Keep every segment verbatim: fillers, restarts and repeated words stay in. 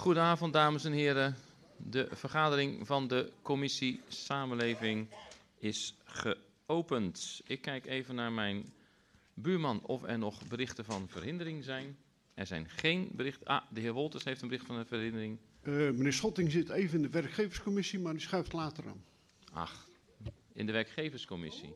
Goedenavond, dames en heren. De vergadering van de commissie Samenleving is geopend. Ik kijk even naar mijn buurman of er nog berichten van verhindering zijn. Er zijn geen berichten. Ah, de heer Wolters heeft een bericht van een verhindering. Uh, meneer Schotting zit even in de werkgeverscommissie, maar die schuift later aan. Ach, in de werkgeverscommissie.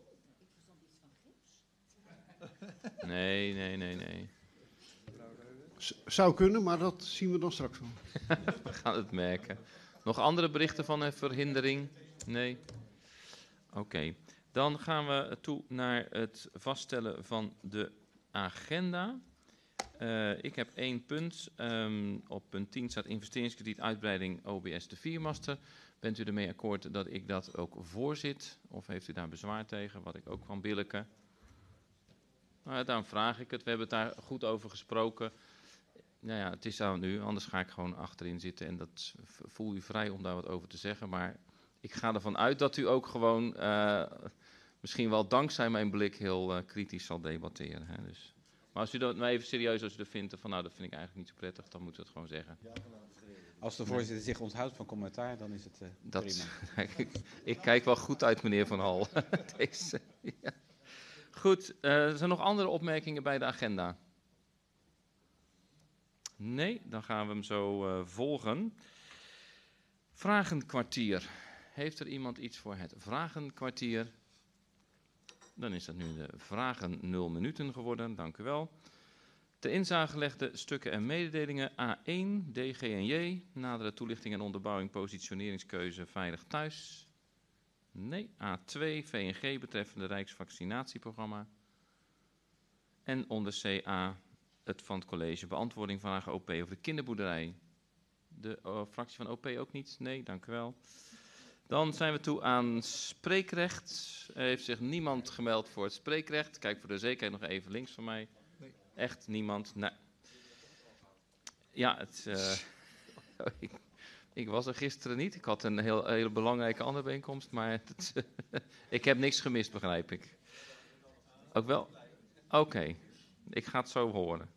Nee, nee, nee, nee. Z- zou kunnen, maar dat zien we dan straks wel. We gaan het merken. Nog andere berichten van een verhindering? Nee? Oké. Okay. Dan gaan we toe naar het vaststellen van de agenda. Uh, ik heb één punt. Um, op punt tien staat investeringskrediet uitbreiding O B S de viermaster. Bent u ermee akkoord dat ik dat ook voorzit? Of heeft u daar bezwaar tegen, wat ik ook van billijke? Nou, daarom vraag ik het. We hebben het daar goed over gesproken. Nou ja, het is aan nu, anders ga ik gewoon achterin zitten en dat voel u vrij om daar wat over te zeggen. Maar ik ga ervan uit dat u ook gewoon, uh, misschien wel dankzij mijn blik, heel uh, kritisch zal debatteren. Hè, dus. Maar als u dat nou even serieus als u dat vindt, van nou dat vind ik eigenlijk niet zo prettig, dan moet u het gewoon zeggen. Als de voorzitter zich onthoudt van commentaar, dan is het uh, dat, prima. ik, ik kijk wel goed uit, meneer Van Hal. Deze, ja. Goed, uh, er zijn nog andere opmerkingen bij de agenda? Nee, dan gaan we hem zo uh, volgen. Vragenkwartier. Heeft er iemand iets voor het vragenkwartier? Dan is dat nu de vragen nul minuten geworden, dank u wel. De inzagelegde stukken en mededelingen A één, D G en J. Nadere toelichting en onderbouwing positioneringskeuze veilig thuis. Nee, A twee, V N G betreffende Rijksvaccinatieprogramma. En onder C A... het van het college beantwoording vragen O P over de kinderboerderij. De uh, fractie van O P ook niet? Nee, dank u wel. Dan zijn we toe aan spreekrecht. Er heeft zich niemand gemeld voor het spreekrecht. Kijk voor de zekerheid nog even links van mij. Nee. Echt niemand? Nee. Ja, het, uh, ik, ik was er gisteren niet. Ik had een heel, hele belangrijke andere bijeenkomst. Maar het, ik heb niks gemist, begrijp ik. Ook wel? Oké. Okay. Ik ga het zo horen.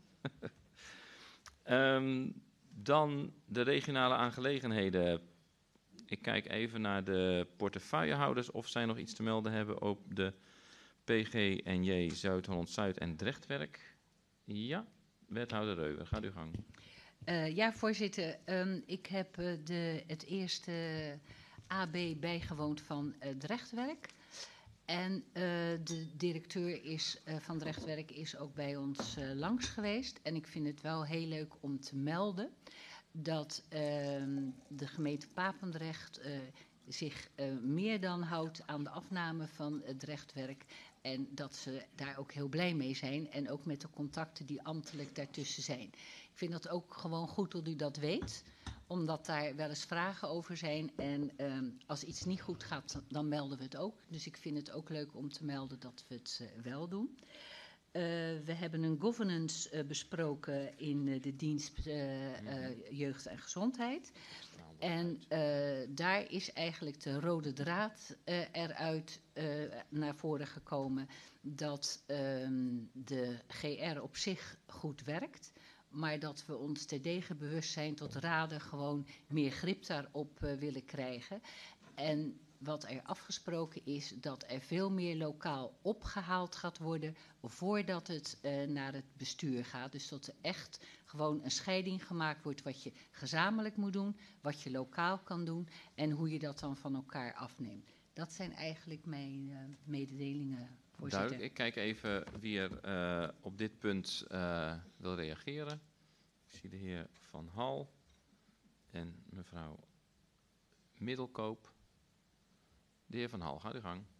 um, dan de regionale aangelegenheden. Ik kijk even naar de portefeuillehouders of zij nog iets te melden hebben op de P G N J Zuid-Holland-Zuid en Drechtwerk. Ja, wethouder Reuwer, gaat uw gang. Uh, ja, voorzitter. Um, ik heb uh, de, het eerste A B bijgewoond van uh, Drechtwerk. En uh, de directeur is, uh, van Drechtwerk is ook bij ons uh, langs geweest. En ik vind het wel heel leuk om te melden dat uh, de gemeente Papendrecht uh, zich uh, meer dan houdt aan de afname van het Drechtwerk. En dat ze daar ook heel blij mee zijn. En ook met de contacten die ambtelijk daartussen zijn. Ik vind dat ook gewoon goed dat u dat weet. Omdat daar wel eens vragen over zijn. En um, als iets niet goed gaat, dan melden we het ook. Dus ik vind het ook leuk om te melden dat we het uh, wel doen. Uh, we hebben een governance uh, besproken in uh, de dienst uh, uh, jeugd en gezondheid. En uh, daar is eigenlijk de rode draad uh, eruit uh, naar voren gekomen dat um, de G R op zich goed werkt. Maar dat we ons terdege bewust zijn tot raden gewoon meer grip daarop uh, willen krijgen. En wat er afgesproken is dat er veel meer lokaal opgehaald gaat worden voordat het uh, naar het bestuur gaat. Dus dat er echt gewoon een scheiding gemaakt wordt wat je gezamenlijk moet doen, wat je lokaal kan doen en hoe je dat dan van elkaar afneemt. Dat zijn eigenlijk mijn uh, mededelingen, voorzitter. Duidelijk. Ik kijk even wie er uh, op dit punt uh, wil reageren. Ik zie de heer Van Hal en mevrouw Middelkoop. De heer Van Hal, gaat uw gang.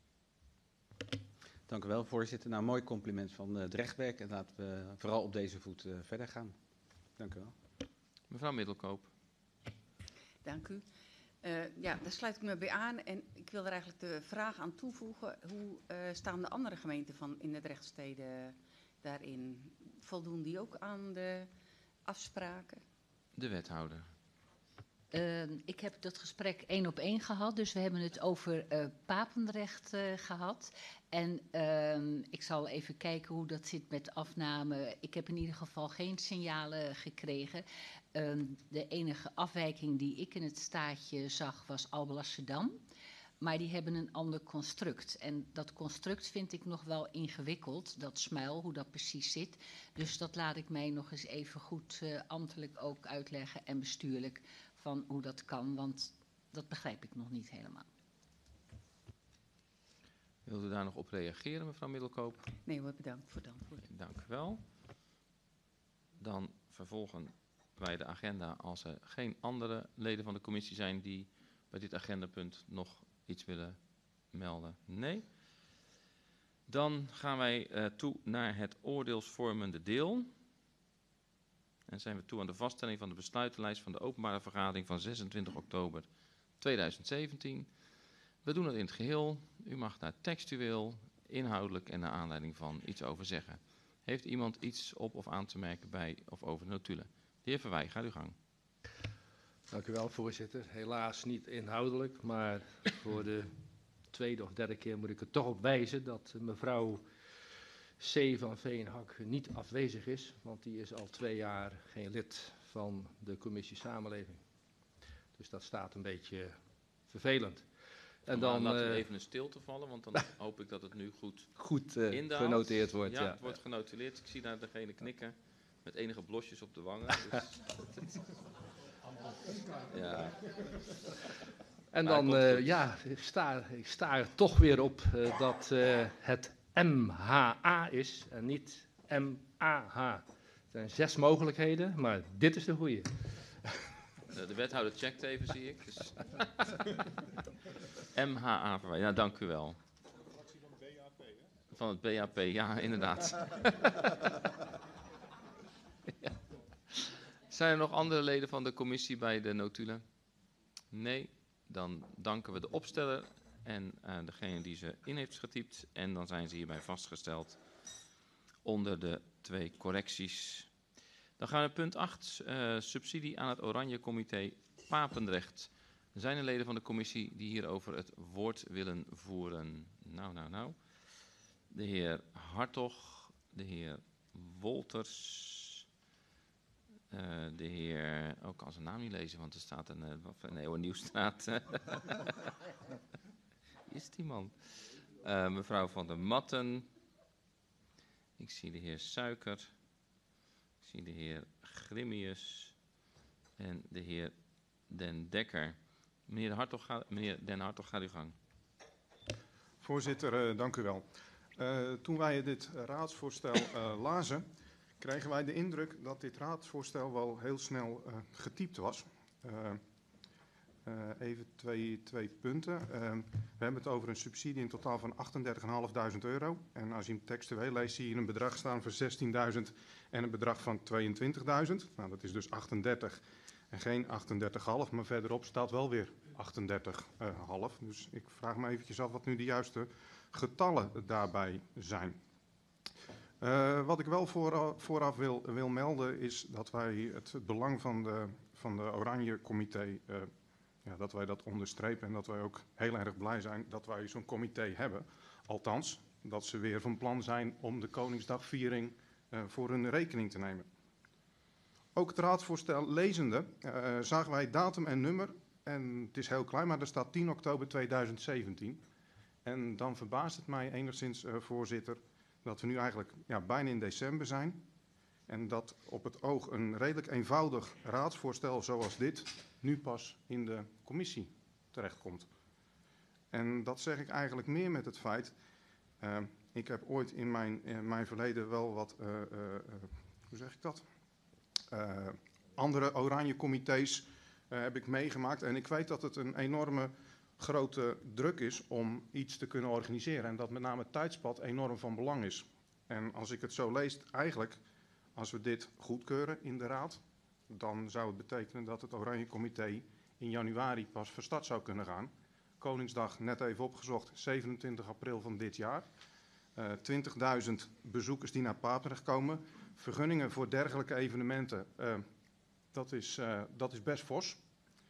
Dank u wel, voorzitter. Nou, mooi compliment van uh, Drechtwerk. En laten we vooral op deze voet uh, verder gaan. Dank u wel. Mevrouw Middelkoop. Dank u. Uh, ja, daar sluit ik me bij aan. En ik wil er eigenlijk de vraag aan toevoegen. Hoe uh, staan de andere gemeenten van in de Drechtsteden daarin? Voldoen die ook aan de afspraken? De wethouder. Uh, ik heb dat gesprek één op één gehad, dus we hebben het over uh, Papendrecht uh, gehad. En uh, ik zal even kijken hoe dat zit met afname. Ik heb in ieder geval geen signalen gekregen. Uh, de enige afwijking die ik in het staatje zag was Alblasserdam. Maar die hebben een ander construct. En dat construct vind ik nog wel ingewikkeld, dat smuil, hoe dat precies zit. Dus dat laat ik mij nog eens even goed uh, ambtelijk ook uitleggen en bestuurlijk van hoe dat kan, want dat begrijp ik nog niet helemaal. Wilt u daar nog op reageren, mevrouw Middelkoop? Nee hoor, bedankt voor het antwoord. Dank u wel. Dan vervolgen wij de agenda als er geen andere leden van de commissie zijn die bij dit agendapunt nog iets willen melden. Nee. Dan gaan wij uh, toe naar het oordeelsvormende deel. En zijn we toe aan de vaststelling van de besluitenlijst van de openbare vergadering van zesentwintig oktober tweeduizend zeventien. We doen het in het geheel. U mag daar textueel, inhoudelijk en naar aanleiding van iets over zeggen. Heeft iemand iets op of aan te merken bij of over de notulen? De heer Verwij, ga uw gang. Dank u wel, voorzitter. Helaas niet inhoudelijk, maar voor de tweede of derde keer moet ik er toch op wijzen dat mevrouw C. van Veenhak niet afwezig is, want die is al twee jaar geen lid van de commissie Samenleving. Dus dat staat een beetje vervelend. En dan laten we uh, even een stilte vallen, want dan hoop ik dat het nu goed, goed uh, indaalt. genoteerd wordt. Ja, Ja, het wordt genotuleerd. Ik zie daar degene knikken met enige blosjes op de wangen. Dus ja. En dan uh, ja, ik sta, ik sta er toch weer op uh, dat uh, het M H A is en niet M A H. Er zijn zes mogelijkheden, maar dit is de goede. De wethouder checkt even, zie ik. Dus M H A Verwij. Ja, dank u wel. Van het B A P, ja, inderdaad. Ja. Zijn er nog andere leden van de commissie bij de notulen? Nee. Dan danken we de opsteller en uh, degene die ze in heeft getypt. En dan zijn ze hierbij vastgesteld onder de twee correcties. Dan gaan we naar punt acht, uh, subsidie aan het Oranje Comité Papendrecht. Zijn er leden van de commissie die hierover het woord willen voeren? Nou, nou, nou. De heer Hartog, de heer Wolters, uh, de heer... Oh, ik kan zijn naam niet lezen, want er staat een, uh, een Eeuwen Nieuwstraat. Wie is die man? Uh, mevrouw Van der Matten. Ik zie de heer Suiker. Ik zie de heer Grimmius. En de heer Den Dekker. Meneer, Hartog, ga, meneer Den Hartog, ga uw gang. Voorzitter, uh, dank u wel. Uh, toen wij dit raadsvoorstel uh, lazen, kregen wij de indruk dat dit raadsvoorstel wel heel snel uh, getypt was. Uh, uh, even twee, twee punten. Uh, we hebben het over een subsidie in totaal van achtendertig vijfhonderd euro. En als je hem textueel leest, zie je een bedrag staan van zestienduizend en een bedrag van tweeëntwintigduizend. Nou, dat is dus achtendertig en geen achtendertig komma vijf, maar verderop staat wel weer achtendertig komma vijf. Dus ik vraag me eventjes af wat nu de juiste getallen daarbij zijn. Uh, wat ik wel vooraf, vooraf wil, wil melden is dat wij het, het belang van de, van de Oranje Comité, uh, ja, dat wij dat onderstrepen en dat wij ook heel erg blij zijn dat wij zo'n comité hebben. Althans, dat ze weer van plan zijn om de Koningsdagviering uh, voor hun rekening te nemen. Ook het raadsvoorstel lezende uh, zagen wij datum en nummer en het is heel klein, maar er staat tien oktober tweeduizend zeventien. En dan verbaast het mij enigszins, uh, voorzitter, dat we nu eigenlijk ja, bijna in december zijn. En dat op het oog een redelijk eenvoudig raadsvoorstel zoals dit nu pas in de commissie terechtkomt. En dat zeg ik eigenlijk meer met het feit, uh, ik heb ooit in mijn, in mijn verleden wel wat, uh, uh, uh, hoe zeg ik dat? Uh, andere oranje comité's uh, heb ik meegemaakt. En ik weet dat het een enorme grote druk is om iets te kunnen organiseren. En dat met name het tijdspad enorm van belang is. En als ik het zo lees, eigenlijk, als we dit goedkeuren in de raad, dan zou het betekenen dat het Oranje Comité in januari pas van start zou kunnen gaan. Koningsdag, net even opgezocht, zevenentwintig april van dit jaar. Uh, twintigduizend bezoekers die naar Papendrecht komen. Vergunningen voor dergelijke evenementen, uh, dat, is, uh, dat is best fors.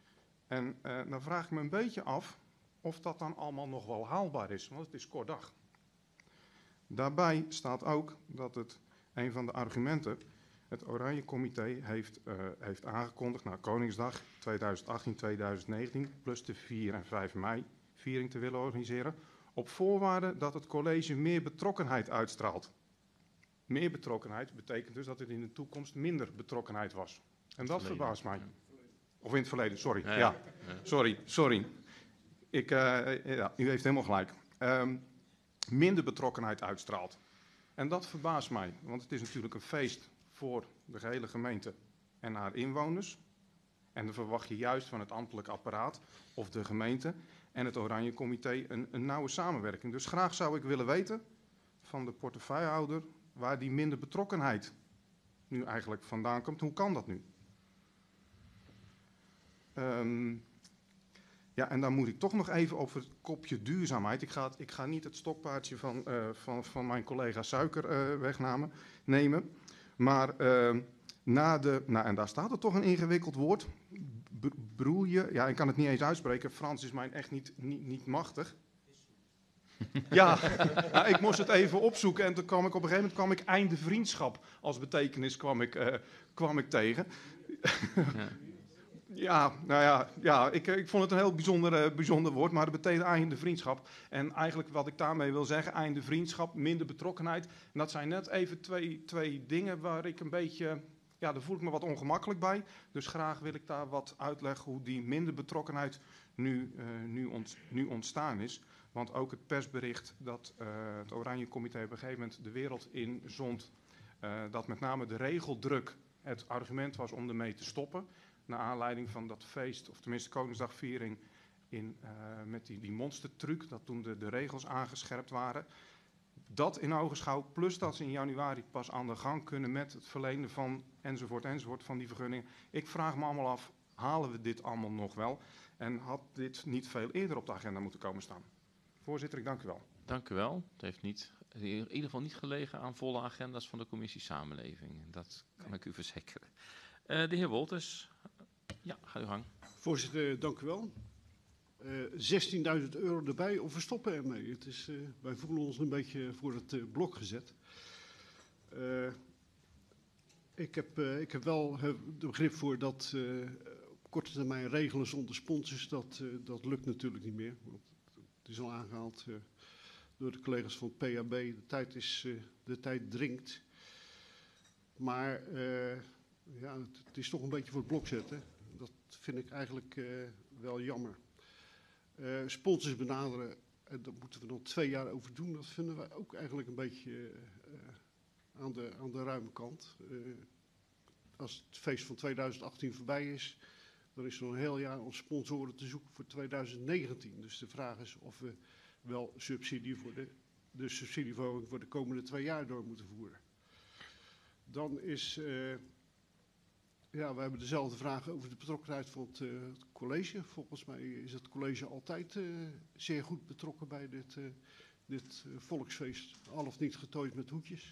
En uh, dan vraag ik me een beetje af of dat dan allemaal nog wel haalbaar is, want het is kort dag. Daarbij staat ook dat het, een van de argumenten, het Oranje Comité heeft, uh, heeft aangekondigd naar Koningsdag tweeduizend achttien tweeduizend negentien, plus de vier en vijf mei viering te willen organiseren, op voorwaarde dat het college meer betrokkenheid uitstraalt. Meer betrokkenheid betekent dus dat er in de toekomst minder betrokkenheid was. En dat verbaast mij. Of in het verleden, sorry. Ja, ja. ja. Sorry, sorry. Ik, uh, ja, u heeft helemaal gelijk. Um, minder betrokkenheid uitstraalt. En dat verbaast mij, want het is natuurlijk een feest voor de gehele gemeente en haar inwoners. En dan verwacht je juist van het ambtelijk apparaat of de gemeente en het Oranje Comité een, een nauwe samenwerking. Dus graag zou ik willen weten van de portefeuillehouder waar die minder betrokkenheid nu eigenlijk vandaan komt. Hoe kan dat nu? Um, ja, en dan moet ik toch nog even op het kopje duurzaamheid. Ik ga, ik ga niet het stokpaardje van, uh, van, van mijn collega Suiker uh, wegnemen, nemen. Maar uh, na de, nou, en daar staat er toch een ingewikkeld woord. Broeien, ja, ik kan het niet eens uitspreken. Frans is mij echt niet, niet, niet machtig. Ja, nou, ik moest het even opzoeken en toen kwam ik op een gegeven moment kwam ik einde vriendschap als betekenis kwam ik, uh, kwam ik tegen. Ja. Ja, nou ja, ja ik, ik vond het een heel bijzonder, uh, bijzonder woord, maar het betekent einde vriendschap. En eigenlijk wat ik daarmee wil zeggen, einde vriendschap, minder betrokkenheid. En dat zijn net even twee, twee dingen waar ik een beetje, ja, daar voel ik me wat ongemakkelijk bij. Dus graag wil ik daar wat uitleggen hoe die minder betrokkenheid nu, uh, nu, ont, nu ontstaan is. Want ook het persbericht dat uh, het Oranje Comité op een gegeven moment de wereld in zond, uh, dat met name de regeldruk het argument was om ermee te stoppen. Naar aanleiding van dat feest, of tenminste Koningsdagviering in, uh, met die, die monstertruc, dat toen de, de regels aangescherpt waren. Dat in ogenschouw, plus dat ze in januari pas aan de gang kunnen met het verlenen van enzovoort enzovoort van die vergunningen. Ik vraag me allemaal af, halen we dit allemaal nog wel? En had dit niet veel eerder op de agenda moeten komen staan? Voorzitter, ik dank u wel. Dank u wel. Het heeft niet, in ieder geval niet gelegen aan volle agenda's van de commissie Samenleving. Dat kan nee. ik u verzekeren. Uh, de heer Wolters. Ja, ga uw gang. Voorzitter, dank u wel. Uh, zestienduizend euro erbij of we stoppen ermee. Het is, uh, wij voelen ons een beetje voor het uh, blok gezet. Uh, ik, heb, uh, ik heb wel uh, de begrip voor dat uh, op korte termijn regelen zonder sponsors, dat, uh, dat lukt natuurlijk niet meer. Want het is al aangehaald uh, door de collega's van het P H B. De tijd, is, uh, de tijd dringt. Maar uh, ja, het, het is toch een beetje voor het blok zetten. Dat vind ik eigenlijk uh, wel jammer. Uh, sponsors benaderen, en daar moeten we nog twee jaar over doen. Dat vinden wij ook eigenlijk een beetje uh, aan, de, aan de ruime kant. Uh, als het feest van tweeduizend achttien voorbij is, dan is er nog een heel jaar om sponsoren te zoeken voor tweeduizend negentien. Dus de vraag is of we wel subsidie voor de, de subsidieverhoging voor de komende twee jaar door moeten voeren. Dan is... Uh, Ja, we hebben dezelfde vragen over de betrokkenheid van het, uh, het college. Volgens mij is het college altijd uh, zeer goed betrokken bij dit, uh, dit uh, volksfeest. Al of niet getooid met hoedjes.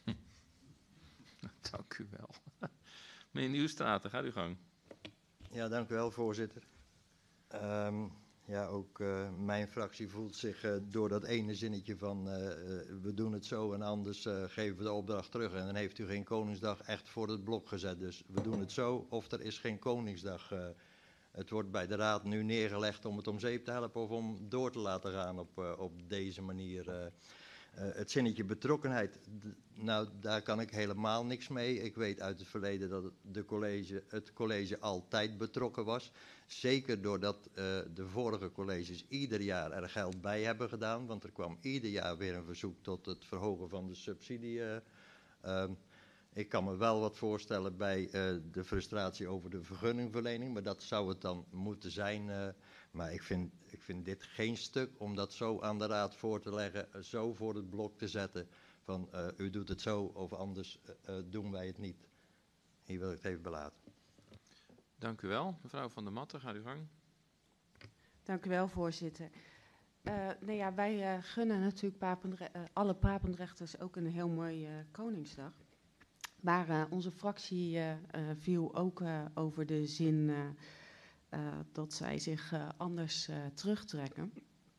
Dank u wel. Meneer Nieuwstraten, gaat uw gang. Ja, dank u wel, voorzitter. Um, ja, ook uh, mijn fractie voelt zich uh, door dat ene zinnetje van uh, uh, we doen het zo en anders uh, geven we de opdracht terug. En dan heeft u geen Koningsdag echt voor het blok gezet. Dus we doen het zo of er is geen Koningsdag. Uh, het wordt bij de Raad nu neergelegd om het om zeep te helpen of om door te laten gaan op, uh, op deze manier. Uh, Uh, het zinnetje betrokkenheid, d- nou daar kan ik helemaal niks mee. Ik weet uit het verleden dat het, de college, het college altijd betrokken was. Zeker doordat uh, de vorige colleges ieder jaar er geld bij hebben gedaan. Want er kwam ieder jaar weer een verzoek tot het verhogen van de subsidie. Uh, uh, ik kan me wel wat voorstellen bij uh, de frustratie over de vergunningverlening. Maar dat zou het dan moeten zijn. Uh, maar ik vind, ik vind dit geen stuk om dat zo aan de raad voor te leggen. Zo voor het blok te zetten. Van uh, u doet het zo of anders uh, uh, doen wij het niet. Hier wil ik het even belaten. Dank u wel. Mevrouw Van der Matten, gaat uw gang. Dank u wel, voorzitter. Uh, nou ja, wij uh, gunnen natuurlijk Papendre- uh, alle Papendrechters ook een heel mooi uh, Koningsdag. Maar uh, onze fractie uh, uh, viel ook uh, over de zin uh, uh, dat zij zich uh, anders uh, terugtrekken.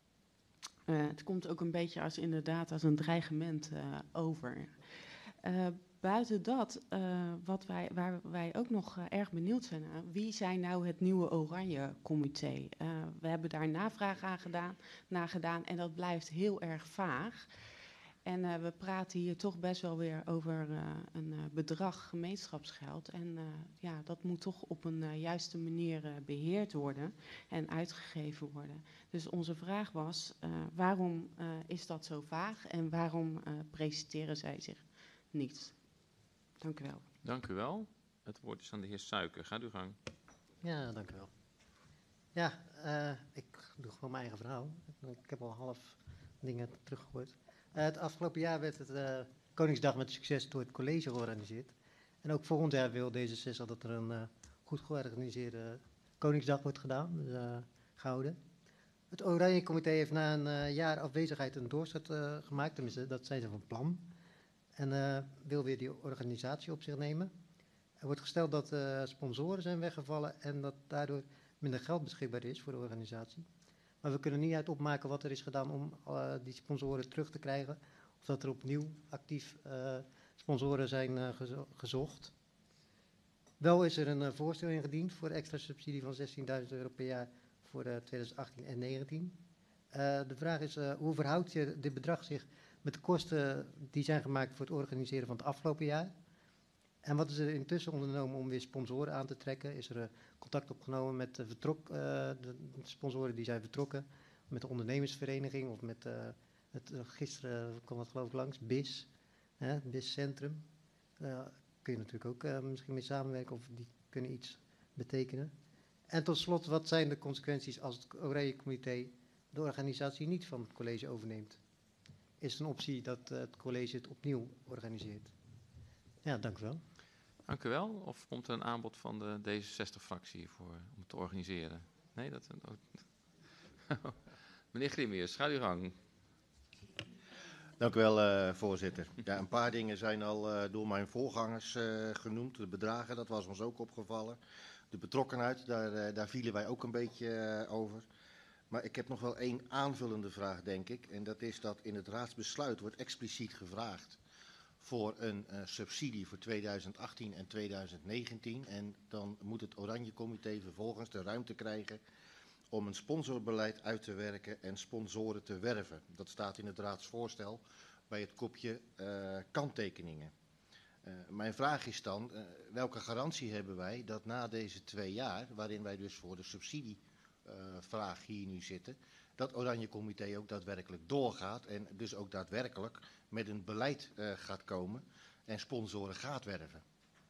Uh, het komt ook een beetje als inderdaad als een dreigement uh, over. Uh, buiten dat, uh, wat wij, waar wij ook nog uh, erg benieuwd zijn naar, wie zijn nou het nieuwe Oranje Comité? Uh, we hebben daar navraag aan gedaan, naar gedaan en dat blijft heel erg vaag. En uh, we praten hier toch best wel weer over uh, een uh, bedrag gemeenschapsgeld. En uh, ja, dat moet toch op een uh, juiste manier uh, beheerd worden en uitgegeven worden. Dus onze vraag was, uh, waarom uh, is dat zo vaag en waarom uh, presenteren zij zich niet? Dank u wel. Dank u wel. Het woord is aan de heer Suiker. Gaat uw gang. Ja, dank u wel. Ja, uh, ik doe gewoon mijn eigen verhaal. Ik heb al half dingen teruggehoord. Uh, het afgelopen jaar werd het uh, Koningsdag met succes door het college georganiseerd. En ook volgend jaar wil D zesenzestig dat er een uh, goed georganiseerde Koningsdag wordt gedaan, dus, uh, gehouden. Het Oranje Comité heeft na een uh, jaar afwezigheid een doorstart uh, gemaakt, tenminste dat zijn ze van plan. En uh, wil weer die organisatie op zich nemen. Er wordt gesteld dat uh, sponsoren zijn weggevallen en dat daardoor minder geld beschikbaar is voor de organisatie. Maar we kunnen niet uit opmaken wat er is gedaan om uh, die sponsoren terug te krijgen. Of dat er opnieuw actief uh, sponsoren zijn uh, gezo gezocht. Wel is er een uh, voorstel ingediend voor extra subsidie van zestienduizend euro per jaar voor uh, twintig achttien en negentien. Uh, de vraag is, uh, hoe verhoudt je dit bedrag zich met de kosten die zijn gemaakt voor het organiseren van het afgelopen jaar? En wat is er intussen ondernomen om weer sponsoren aan te trekken? Is er uh, contact opgenomen met de, vertrok, uh, de sponsoren die zijn vertrokken, met de ondernemersvereniging of met uh, het, uh, gisteren kwam het geloof ik langs, B I S, hè, B I S Centrum. Uh, kun je natuurlijk ook uh, misschien mee samenwerken of die kunnen iets betekenen. En tot slot, wat zijn de consequenties als het Oranje Comité de organisatie niet van het college overneemt? Is het een optie dat uh, het college het opnieuw organiseert? Ja, dank u wel. Dank u wel. Of komt er een aanbod van de D zesenzestig-fractie voor om het te organiseren? Nee, dat... Oh. Meneer Grimius, ga uw gang. Dank u wel, uh, voorzitter. Ja, een paar dingen zijn al uh, door mijn voorgangers uh, genoemd. De bedragen, dat was ons ook opgevallen. De betrokkenheid, daar, uh, daar vielen wij ook een beetje uh, over. Maar ik heb nog wel één aanvullende vraag, denk ik. En dat is dat in het raadsbesluit wordt expliciet gevraagd voor een uh, subsidie voor tweeduizend achttien en tweeduizend negentien. En dan moet het Oranje Comité vervolgens de ruimte krijgen om een sponsorbeleid uit te werken en sponsoren te werven. Dat staat in het raadsvoorstel bij het kopje uh, kanttekeningen. Uh, mijn vraag is dan, uh, welke garantie hebben wij dat na deze twee jaar, waarin wij dus voor de subsidievraag uh, hier nu zitten, dat Oranje Comité ook daadwerkelijk doorgaat en dus ook daadwerkelijk met een beleid uh, gaat komen en sponsoren gaat werven.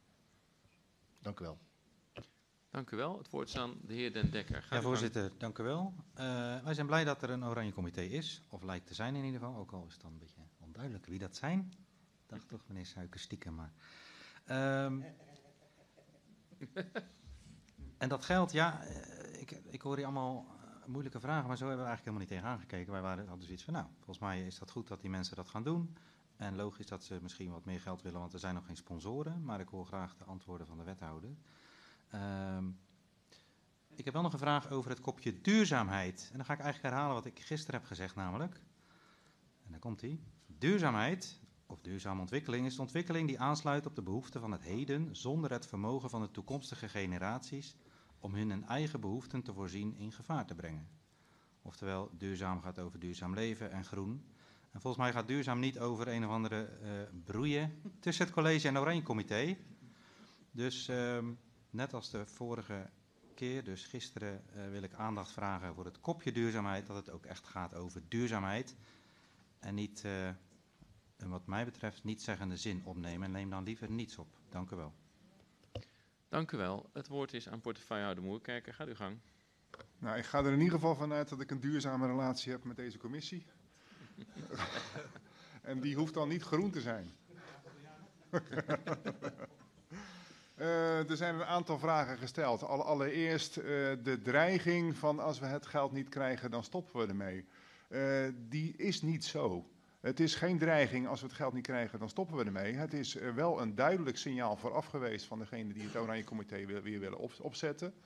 Dank u wel. Dank u wel. Het woord is aan de heer Den Dekker. Ga ja, voorzitter, gang. Dank u wel. Uh, wij zijn blij dat er een Oranje Comité is, of lijkt te zijn in ieder geval, ook al is het dan een beetje onduidelijk wie dat zijn. Ik dacht toch, meneer Suiker, stiekem maar. Um, en dat geldt, ja, ik, ik hoor hier allemaal moeilijke vragen, maar zo hebben we eigenlijk helemaal niet tegenaan gekeken. Wij waren, hadden zoiets van, nou, volgens mij is dat goed dat die mensen dat gaan doen. En logisch dat ze misschien wat meer geld willen, want er zijn nog geen sponsoren. Maar ik hoor graag de antwoorden van de wethouder. Um, ik heb wel nog een vraag over het kopje duurzaamheid. En dan ga ik eigenlijk herhalen wat ik gisteren heb gezegd, namelijk. En daar komt hij. Duurzaamheid, of duurzame ontwikkeling, is de ontwikkeling die aansluit op de behoeften van het heden, zonder het vermogen van de toekomstige generaties om hun eigen behoeften te voorzien in gevaar te brengen. Oftewel, duurzaam gaat over duurzaam leven en groen. En volgens mij gaat duurzaam niet over een of andere uh, broeien tussen het college en het Oranje Comité. Dus um, net als de vorige keer, dus gisteren, uh, wil ik aandacht vragen voor het kopje duurzaamheid, dat het ook echt gaat over duurzaamheid. En niet, uh, en wat mij betreft, niet zeggende zin opnemen. En neem dan liever niets op. Dank u wel. Dank u wel. Het woord is aan portefeuillehouder Moerkerker. Gaat uw gang. Nou, ik ga er in ieder geval vanuit dat ik een duurzame relatie heb met deze commissie. En die hoeft dan niet groen te zijn. uh, er zijn een aantal vragen gesteld. Alle, allereerst uh, de dreiging van als we het geld niet krijgen, dan stoppen we ermee. Uh, die is niet zo. Het is geen dreiging, als we het geld niet krijgen, dan stoppen we ermee. Het is uh, wel een duidelijk signaal vooraf geweest van degene die het Oranje Comité weer, weer willen op, opzetten.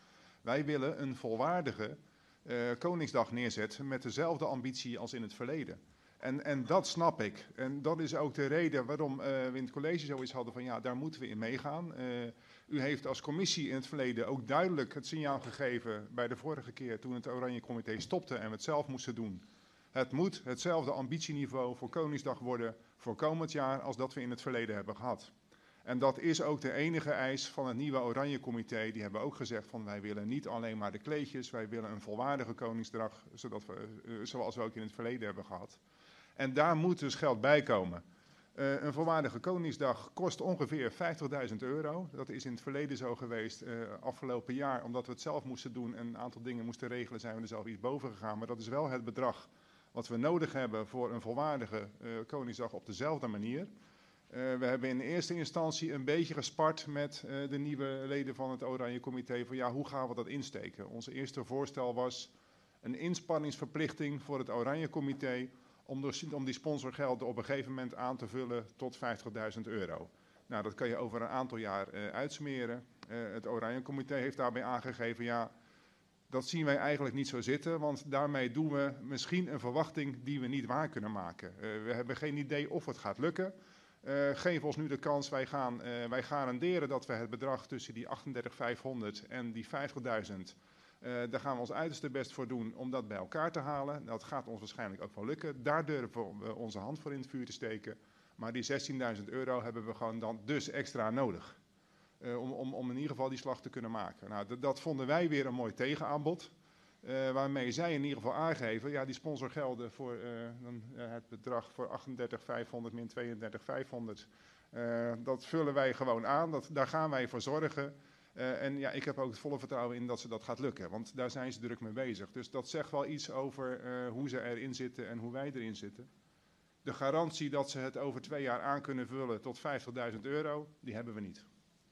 Wij willen een volwaardige uh, Koningsdag neerzetten met dezelfde ambitie als in het verleden. En, en dat snap ik. En dat is ook de reden waarom uh, we in het college zoiets hadden van ja, daar moeten we in meegaan. Uh, u heeft als commissie in het verleden ook duidelijk het signaal gegeven bij de vorige keer toen het Oranje Comité stopte en we het zelf moesten doen. Het moet hetzelfde ambitieniveau voor Koningsdag worden voor komend jaar als dat we in het verleden hebben gehad. En dat is ook de enige eis van het nieuwe Oranje Comité. Die hebben ook gezegd van wij willen niet alleen maar de kleedjes, wij willen een volwaardige Koningsdag, zodat we, uh, zoals we ook in het verleden hebben gehad. En daar moet dus geld bij komen. Uh, een volwaardige Koningsdag kost ongeveer vijftigduizend euro. Dat is in het verleden zo geweest. Uh, afgelopen jaar, omdat we het zelf moesten doen en een aantal dingen moesten regelen, zijn we er zelf iets boven gegaan. Maar dat is wel het bedrag wat we nodig hebben voor een volwaardige uh, Koningsdag op dezelfde manier. Uh, we hebben in eerste instantie een beetje gespart met uh, de nieuwe leden van het Oranje Comité van ja, hoe gaan we dat insteken? Ons eerste voorstel was een inspanningsverplichting voor het Oranje Comité om, de, om die sponsorgelden op een gegeven moment aan te vullen tot vijftigduizend euro. Nou, dat kan je over een aantal jaar uh, uitsmeren. Uh, het Oranje Comité heeft daarbij aangegeven, ja, dat zien wij eigenlijk niet zo zitten, want daarmee doen we misschien een verwachting die we niet waar kunnen maken. Uh, we hebben geen idee of het gaat lukken. Uh, geef ons nu de kans, wij, gaan, uh, wij garanderen dat we het bedrag tussen die achtendertig vijfhonderd en die vijftigduizend, uh, daar gaan we ons uiterste best voor doen om dat bij elkaar te halen. Dat gaat ons waarschijnlijk ook wel lukken. Daar durven we onze hand voor in het vuur te steken. Maar die zestienduizend euro hebben we gewoon dan dus extra nodig. Uh, om, om, om in ieder geval die slag te kunnen maken. Nou, dat, dat vonden wij weer een mooi tegenaanbod. Uh, waarmee zij in ieder geval aangeven, ja, die sponsorgelden voor uh, dan, uh, het bedrag voor achtendertig vijfhonderd min tweeëndertig vijfhonderd, uh, dat vullen wij gewoon aan, dat, daar gaan wij voor zorgen. Uh, en ja, ik heb ook het volle vertrouwen in dat ze dat gaat lukken, want daar zijn ze druk mee bezig. Dus dat zegt wel iets over uh, hoe ze erin zitten en hoe wij erin zitten. De garantie dat ze het over twee jaar aan kunnen vullen tot vijftigduizend euro, die hebben we niet.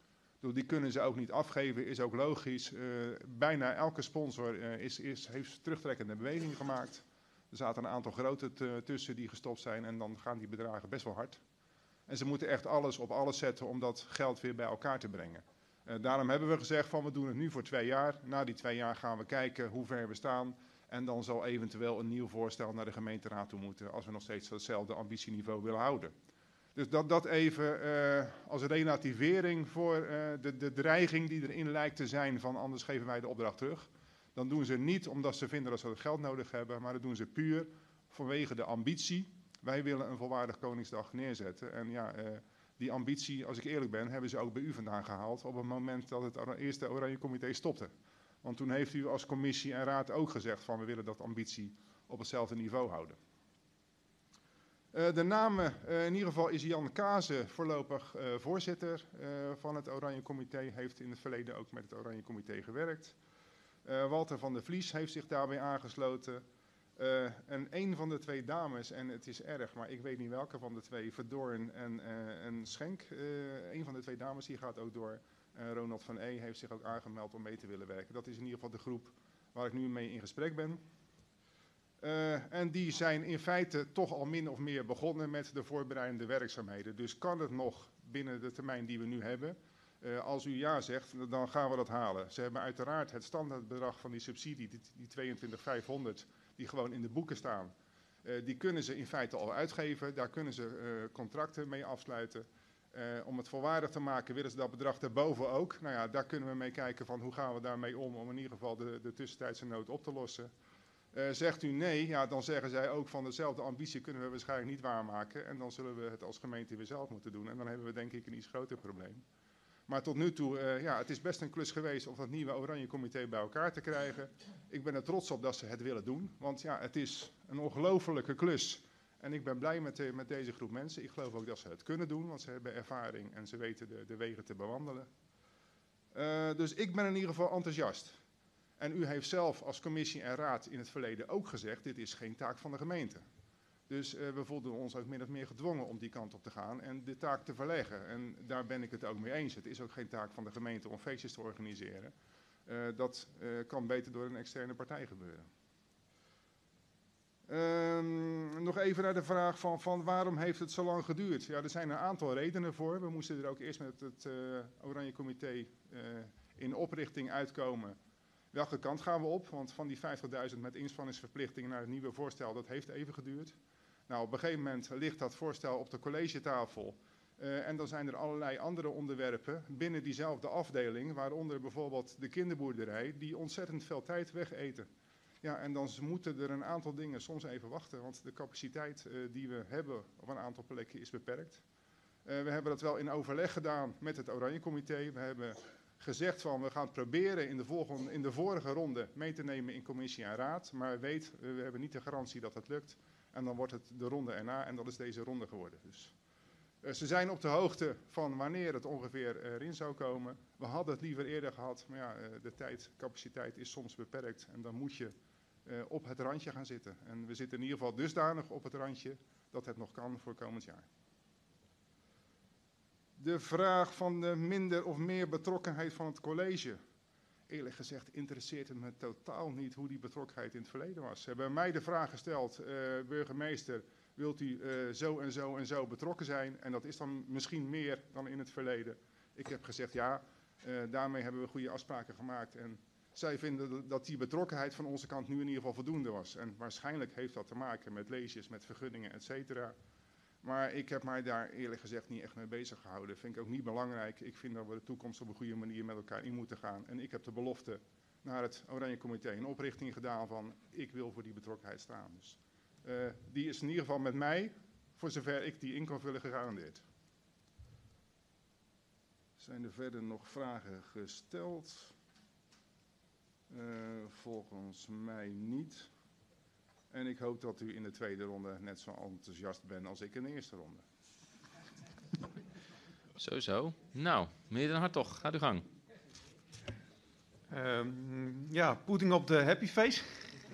Die kunnen ze ook niet afgeven, is ook logisch. Uh, bijna elke sponsor uh, is, is, heeft terugtrekkende bewegingen gemaakt. Er zaten een aantal grote tussen die gestopt zijn en dan gaan die bedragen best wel hard. En ze moeten echt alles op alles zetten om dat geld weer bij elkaar te brengen. Uh, daarom hebben we gezegd van we doen het nu voor twee jaar. Na die twee jaar gaan we kijken hoe ver we staan. En dan zal eventueel een nieuw voorstel naar de gemeenteraad toe moeten als we nog steeds hetzelfde ambitieniveau willen houden. Dus dat, dat even uh, als relativering voor uh, de, de dreiging die erin lijkt te zijn van anders geven wij de opdracht terug. Dan doen ze niet omdat ze vinden dat ze het geld nodig hebben, maar dat doen ze puur vanwege de ambitie. Wij willen een volwaardig Koningsdag neerzetten. En ja, uh, die ambitie, als ik eerlijk ben, hebben ze ook bij u vandaan gehaald op het moment dat het eerste Oranje Comité stopte. Want toen heeft u als commissie en raad ook gezegd van we willen dat ambitie op hetzelfde niveau houden. Uh, de naam, uh, in ieder geval is Jan Kazen voorlopig uh, voorzitter uh, van het Oranje Comité. Heeft in het verleden ook met het Oranje Comité gewerkt. Uh, Walter van der Vlies heeft zich daarbij aangesloten. Uh, en een van de twee dames, en het is erg, maar ik weet niet welke van de twee, Verdoorn en, uh, en Schenk. Uh, een van de twee dames, die gaat ook door. Uh, Ronald van E. heeft zich ook aangemeld om mee te willen werken. Dat is in ieder geval de groep waar ik nu mee in gesprek ben. Uh, en die zijn in feite toch al min of meer begonnen met de voorbereidende werkzaamheden. Dus kan het nog binnen de termijn die we nu hebben. Uh, als u ja zegt, dan gaan we dat halen. Ze hebben uiteraard het standaardbedrag van die subsidie, die, die tweeëntwintig miljoen vijfhonderd, die gewoon in de boeken staan. Uh, die kunnen ze in feite al uitgeven. Daar kunnen ze uh, contracten mee afsluiten. Uh, om het volwaardig te maken willen ze dat bedrag daarboven ook. Nou ja, daar kunnen we mee kijken van hoe gaan we daarmee om, om in ieder geval de, de tussentijdse nood op te lossen. Uh, zegt u nee, ja, dan zeggen zij ook van dezelfde ambitie kunnen we waarschijnlijk niet waarmaken. En dan zullen we het als gemeente weer zelf moeten doen. En dan hebben we denk ik een iets groter probleem. Maar tot nu toe, uh, ja, het is best een klus geweest om dat nieuwe Oranje Comité bij elkaar te krijgen. Ik ben er trots op dat ze het willen doen. Want ja, het is een ongelofelijke klus. En ik ben blij met, de, met deze groep mensen. Ik geloof ook dat ze het kunnen doen, want ze hebben ervaring en ze weten de, de wegen te bewandelen. Uh, dus ik ben in ieder geval enthousiast. En u heeft zelf als commissie en raad in het verleden ook gezegd, dit is geen taak van de gemeente. Dus uh, we voelden ons ook min of meer gedwongen om die kant op te gaan en de taak te verleggen. En daar ben ik het ook mee eens. Het is ook geen taak van de gemeente om feestjes te organiseren. Uh, dat uh, kan beter door een externe partij gebeuren. Um, nog even naar de vraag van, van waarom heeft het zo lang geduurd? Ja, er zijn een aantal redenen voor. We moesten er ook eerst met het uh, Oranje Comité uh, in oprichting uitkomen. welke kant gaan we op? Want van die vijftigduizend met inspanningsverplichting naar het nieuwe voorstel, dat heeft even geduurd. Nou, op een gegeven moment ligt dat voorstel op de collegetafel. Uh, en dan zijn er allerlei andere onderwerpen binnen diezelfde afdeling, waaronder bijvoorbeeld de kinderboerderij, die ontzettend veel tijd wegeten. Ja, en dan moeten er een aantal dingen soms even wachten, want de capaciteit uh, die we hebben op een aantal plekken is beperkt. Uh, we hebben dat wel in overleg gedaan met het Oranje Comité. We hebben gezegd van we gaan proberen in de, volgende, in de vorige ronde mee te nemen in commissie en raad. Maar weet, uh, we hebben niet de garantie dat het lukt. En dan wordt het de ronde erna en dat is deze ronde geworden. Dus, uh, ze zijn op de hoogte van wanneer het ongeveer erin zou komen. We hadden het liever eerder gehad, maar ja, uh, de tijdcapaciteit is soms beperkt. En dan moet je uh, op het randje gaan zitten. En we zitten in ieder geval dusdanig op het randje dat het nog kan voor komend jaar. De vraag van de minder of meer betrokkenheid van het college. Eerlijk gezegd interesseert het me totaal niet hoe die betrokkenheid in het verleden was. Ze hebben mij de vraag gesteld, uh, burgemeester, wilt u uh, zo en zo en zo betrokken zijn? En dat is dan misschien meer dan in het verleden. Ik heb gezegd ja, uh, daarmee hebben we goede afspraken gemaakt. En zij vinden dat die betrokkenheid van onze kant nu in ieder geval voldoende was. En waarschijnlijk heeft dat te maken met leesjes, met vergunningen, et cetera. Maar ik heb mij daar eerlijk gezegd niet echt mee bezig gehouden. Vind ik ook niet belangrijk. Ik vind dat we de toekomst op een goede manier met elkaar in moeten gaan. En ik heb de belofte naar het Oranje Comité een oprichting gedaan van ik wil voor die betrokkenheid staan. Dus uh, die is in ieder geval met mij, voor zover ik die in kan vullen, gegarandeerd. Zijn er verder nog vragen gesteld? Uh, volgens mij niet. En ik hoop dat u in de tweede ronde net zo enthousiast bent als ik in de eerste ronde. Zo, zo. Nou, meneer Den Hartog, gaat uw gang. Um, ja, poeding op de happy face.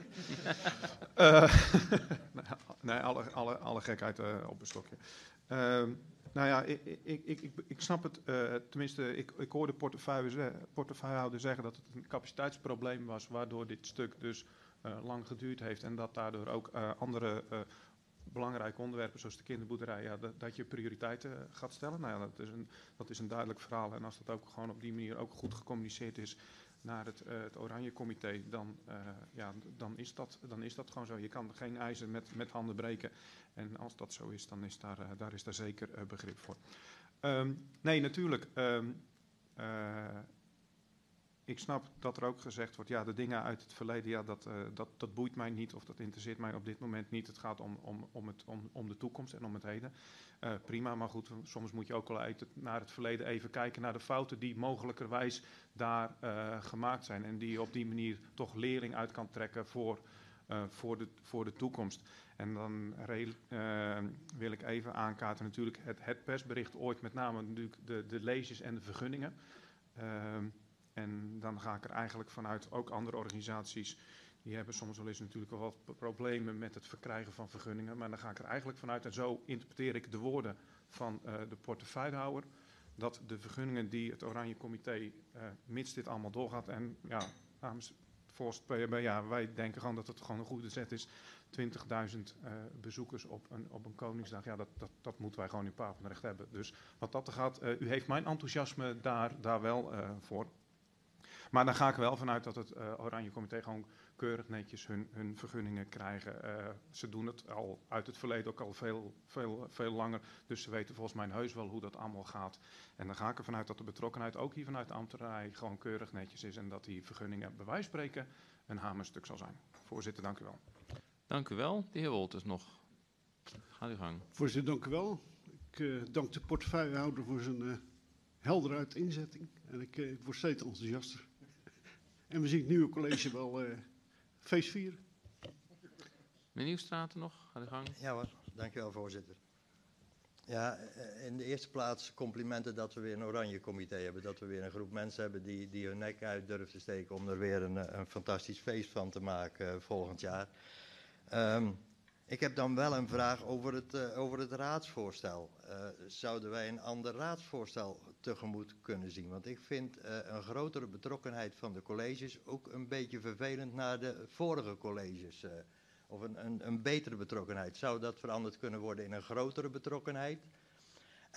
uh, nee, alle, alle, alle gekheid uh, op een stokje. Uh, nou ja, ik, ik, ik, ik, ik snap het. Uh, tenminste, ik, ik hoorde portefeuille, portefeuillehouder zeggen dat het een capaciteitsprobleem was, waardoor dit stuk dus Uh, lang geduurd heeft en dat daardoor ook uh, andere uh, belangrijke onderwerpen zoals de kinderboerderij, ja, dat, dat je prioriteiten uh, gaat stellen. Nou ja, dat is, een, dat is een duidelijk verhaal en als dat ook gewoon op die manier ook goed gecommuniceerd is naar het, uh, het Oranje Comité, dan, uh, ja, dan, is dat, dan is dat gewoon zo. Je kan geen ijzer met, met handen breken en als dat zo is, dan is daar, uh, daar, is daar zeker uh, begrip voor. Um, nee, natuurlijk. Um, uh, Ik snap dat er ook gezegd wordt, ja, de dingen uit het verleden, ja, dat, uh, dat, dat boeit mij niet of dat interesseert mij op dit moment niet. Het gaat om, om, om, het, om, om de toekomst en om het heden. Uh, prima, maar goed, soms moet je ook wel uit het, naar het verleden even kijken naar de fouten die mogelijkerwijs daar uh, gemaakt zijn. En die je op die manier toch lering uit kan trekken voor, uh, voor, de, voor de toekomst. En dan uh, wil ik even aankaarten natuurlijk het, het persbericht ooit, met name natuurlijk de, de leesjes en de vergunningen. Uh, En dan ga ik er eigenlijk vanuit, ook andere organisaties, die hebben soms wel eens natuurlijk wel wat problemen met het verkrijgen van vergunningen. Maar dan ga ik er eigenlijk vanuit, en zo interpreteer ik de woorden van uh, de portefeuillehouder, dat de vergunningen die het Oranje Comité, uh, mits dit allemaal doorgaat, en ja, namens volgens het P H B, ja, wij denken gewoon dat het gewoon een goede zet is, twintigduizend uh, bezoekers op een, op een Koningsdag, ja, dat, dat, dat moeten wij gewoon in Papendrecht hebben. Dus wat dat er gaat, uh, u heeft mijn enthousiasme daar, daar wel uh, voor. Maar dan ga ik er wel vanuit dat het uh, Oranje Comité gewoon keurig netjes hun, hun vergunningen krijgen. Uh, ze doen het al uit het verleden ook al veel, veel, veel langer. Dus ze weten volgens mij heus wel hoe dat allemaal gaat. En dan ga ik ervan uit dat de betrokkenheid ook hier vanuit de ambtenarij gewoon keurig netjes is. En dat die vergunningen bij wijze van spreken een hamerstuk zal zijn. Voorzitter, dank u wel. Dank u wel. De heer Wolters nog. Ga uw gang. Voorzitter, dank u wel. Ik uh, dank de portefeuillehouder voor zijn uh, helderheid inzetting. En ik, uh, ik word steeds enthousiaster. En we zien het nieuwe college wel uh, feest vieren. Meneer Nieuwstraten nog, ga de gang. Ja hoor, dankjewel voorzitter. Ja, in de eerste plaats complimenten dat we weer een Oranje Comité hebben. Dat we weer een groep mensen hebben die, die hun nek uit durven te steken om er weer een, een fantastisch feest van te maken uh, volgend jaar. Um, ik heb dan wel een vraag over het, uh, over het raadsvoorstel. Uh, zouden wij een ander raadsvoorstel tegemoet kunnen zien? Want ik vind uh, een grotere betrokkenheid van de colleges ook een beetje vervelend naar de vorige colleges. Uh, of een, een, een betere betrokkenheid. Zou dat veranderd kunnen worden in een grotere betrokkenheid?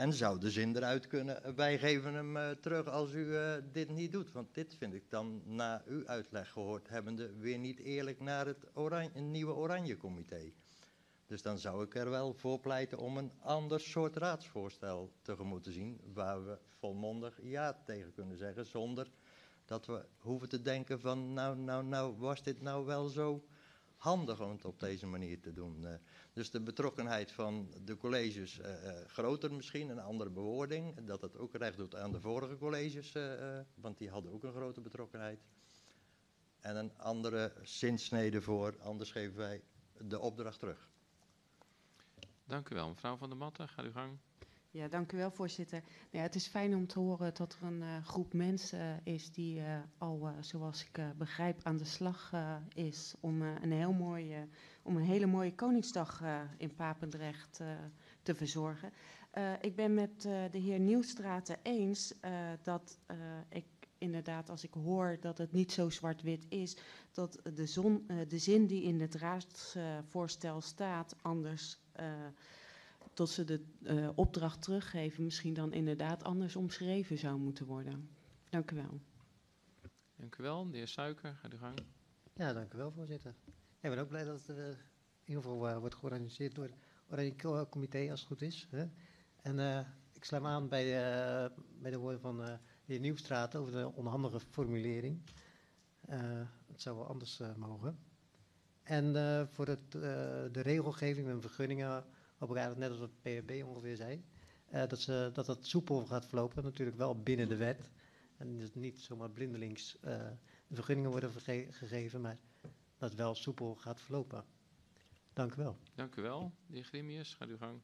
En zou de zin eruit kunnen, wij geven hem uh, terug als u uh, dit niet doet. Want dit vind ik dan, na uw uitleg gehoord hebbende, weer niet eerlijk naar het oranje, nieuwe Oranje Comité. Dus dan zou ik er wel voor pleiten om een ander soort raadsvoorstel tegemoet te zien, waar we volmondig ja tegen kunnen zeggen, zonder dat we hoeven te denken van, nou, nou, nou, was dit nou wel zo handig om het op deze manier te doen. Uh, dus de betrokkenheid van de colleges uh, uh, groter misschien, een andere bewoording, dat het ook recht doet aan de vorige colleges, uh, uh, want die hadden ook een grote betrokkenheid. En een andere zinsnede voor, anders geven wij de opdracht terug. Dank u wel. Mevrouw Van der Matten, gaat uw gang. Ja, dank u wel, voorzitter. Nou ja, het is fijn om te horen dat er een uh, groep mensen uh, is die uh, al, uh, zoals ik uh, begrijp, aan de slag uh, is om, uh, een heel mooie, uh, om een hele mooie Koningsdag uh, in Papendrecht uh, te verzorgen. Uh, ik ben met uh, de heer Nieuwstraten eens uh, dat uh, ik inderdaad, als ik hoor dat het niet zo zwart-wit is, dat de, zon, uh, de zin die in het raadsvoorstel uh, staat anders Uh, tot ze de uh, opdracht teruggeven, misschien dan inderdaad anders omschreven zou moeten worden. Dank u wel. Dank u wel. De heer Suiker, gaat u gang. Ja, dank u wel, voorzitter. Ik ben ook blij dat het uh, in ieder geval uh, wordt georganiseerd door het Oranje Comité, als het goed is. Hè? En uh, ik sluit me aan bij, uh, bij de woorden van uh, de heer Nieuwstraat over de onhandige formulering. Uh, het zou wel anders uh, mogen. En uh, voor het, uh, de regelgeving en vergunningen, hoop ik eigenlijk net als wat P R B ongeveer zei, uh, dat, ze, dat dat soepel gaat verlopen, natuurlijk wel binnen de wet. En dus niet zomaar blindelings uh, vergunningen worden verge gegeven, maar dat het wel soepel gaat verlopen. Dank u wel. Dank u wel. De heer Grimius, gaat uw gang.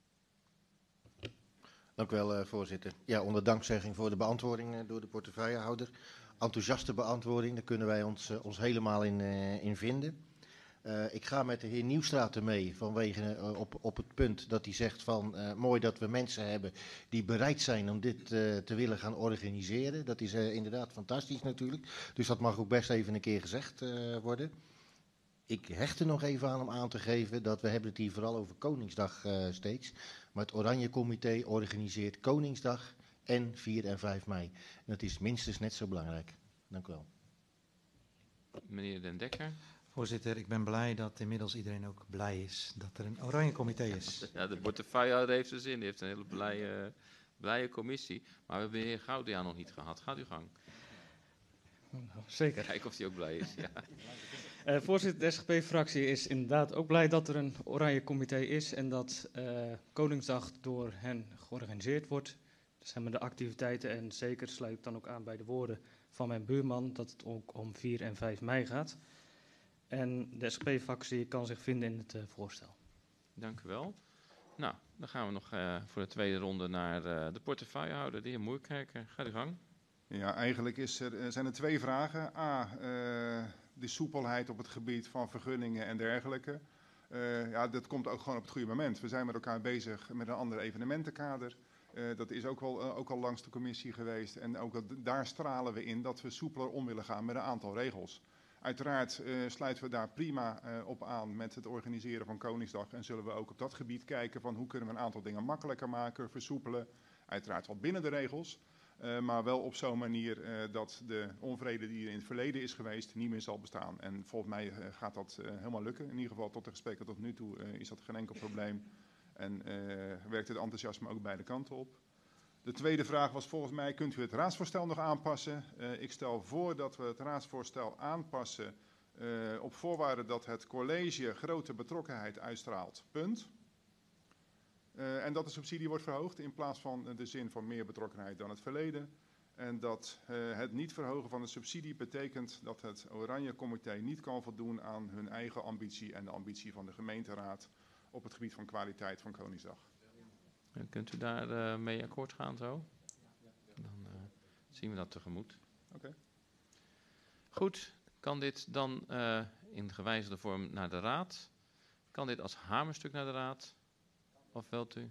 Dank u wel, uh, voorzitter. Ja, onder dankzegging voor de beantwoording uh, door de portefeuillehouder. Enthousiaste beantwoording, daar kunnen wij ons, uh, ons helemaal in, uh, in vinden. Uh, ik ga met de heer Nieuwstraten mee vanwege uh, op, op het punt dat hij zegt van uh, mooi dat we mensen hebben die bereid zijn om dit uh, te willen gaan organiseren. Dat is uh, inderdaad fantastisch natuurlijk. Dus dat mag ook best even een keer gezegd uh, worden. Ik hecht er nog even aan om aan te geven dat we hebben het hier vooral over Koningsdag uh, steeds. Maar het Oranje Comité organiseert Koningsdag en vier en vijf mei. En dat is minstens net zo belangrijk. Dank u wel. Meneer Den Dekker. Voorzitter, ik ben blij dat inmiddels iedereen ook blij is dat er een Oranje Comité is. Ja, de portefeuillehouder heeft er zin in. Die heeft een hele blije, blije commissie. Maar we hebben de heer Goudia nog niet gehad. Gaat uw gang. Zeker. Kijk of hij ook blij is. Ja. Uh, voorzitter, de S G P-fractie is inderdaad ook blij dat er een Oranje Comité is en dat uh, Koningsdag door hen georganiseerd wordt. Dat zijn de activiteiten en zeker sluit ik dan ook aan bij de woorden van mijn buurman dat het ook om vier en vijf mei gaat. En de S G P-fractie kan zich vinden in het uh, voorstel. Dank u wel. Nou, dan gaan we nog uh, voor de tweede ronde naar uh, de portefeuillehouder, de heer Moerkerker. Ga uw gang. Ja, eigenlijk is er, zijn er twee vragen. A, uh, de soepelheid op het gebied van vergunningen en dergelijke. Uh, ja, dat komt ook gewoon op het goede moment. We zijn met elkaar bezig met een ander evenementenkader. Uh, dat is ook, wel, uh, ook al langs de commissie geweest. En ook daar stralen we in dat we soepeler om willen gaan met een aantal regels. Uiteraard uh, sluiten we daar prima uh, op aan met het organiseren van Koningsdag. En zullen we ook op dat gebied kijken van hoe kunnen we een aantal dingen makkelijker maken, versoepelen. Uiteraard wel binnen de regels. Uh, maar wel op zo'n manier uh, dat de onvrede die er in het verleden is geweest niet meer zal bestaan. En volgens mij uh, gaat dat uh, helemaal lukken. In ieder geval tot de gesprekken tot nu toe uh, is dat geen enkel probleem. En uh, werkt het enthousiasme ook beide kanten op. De tweede vraag was volgens mij, kunt u het raadsvoorstel nog aanpassen? Uh, ik stel voor dat we het raadsvoorstel aanpassen uh, op voorwaarde dat het college grote betrokkenheid uitstraalt. Punt. Uh, en dat de subsidie wordt verhoogd in plaats van de zin van meer betrokkenheid dan het verleden. En dat uh, het niet verhogen van de subsidie betekent dat het Oranje Comité niet kan voldoen aan hun eigen ambitie en de ambitie van de gemeenteraad op het gebied van kwaliteit van Koningsdag. En kunt u daar uh, mee akkoord gaan zo? Dan uh, zien we dat tegemoet. Oké. Okay. Goed, kan dit dan uh, in gewijzigde vorm naar de raad? Kan dit als hamerstuk naar de raad? Of wilt u?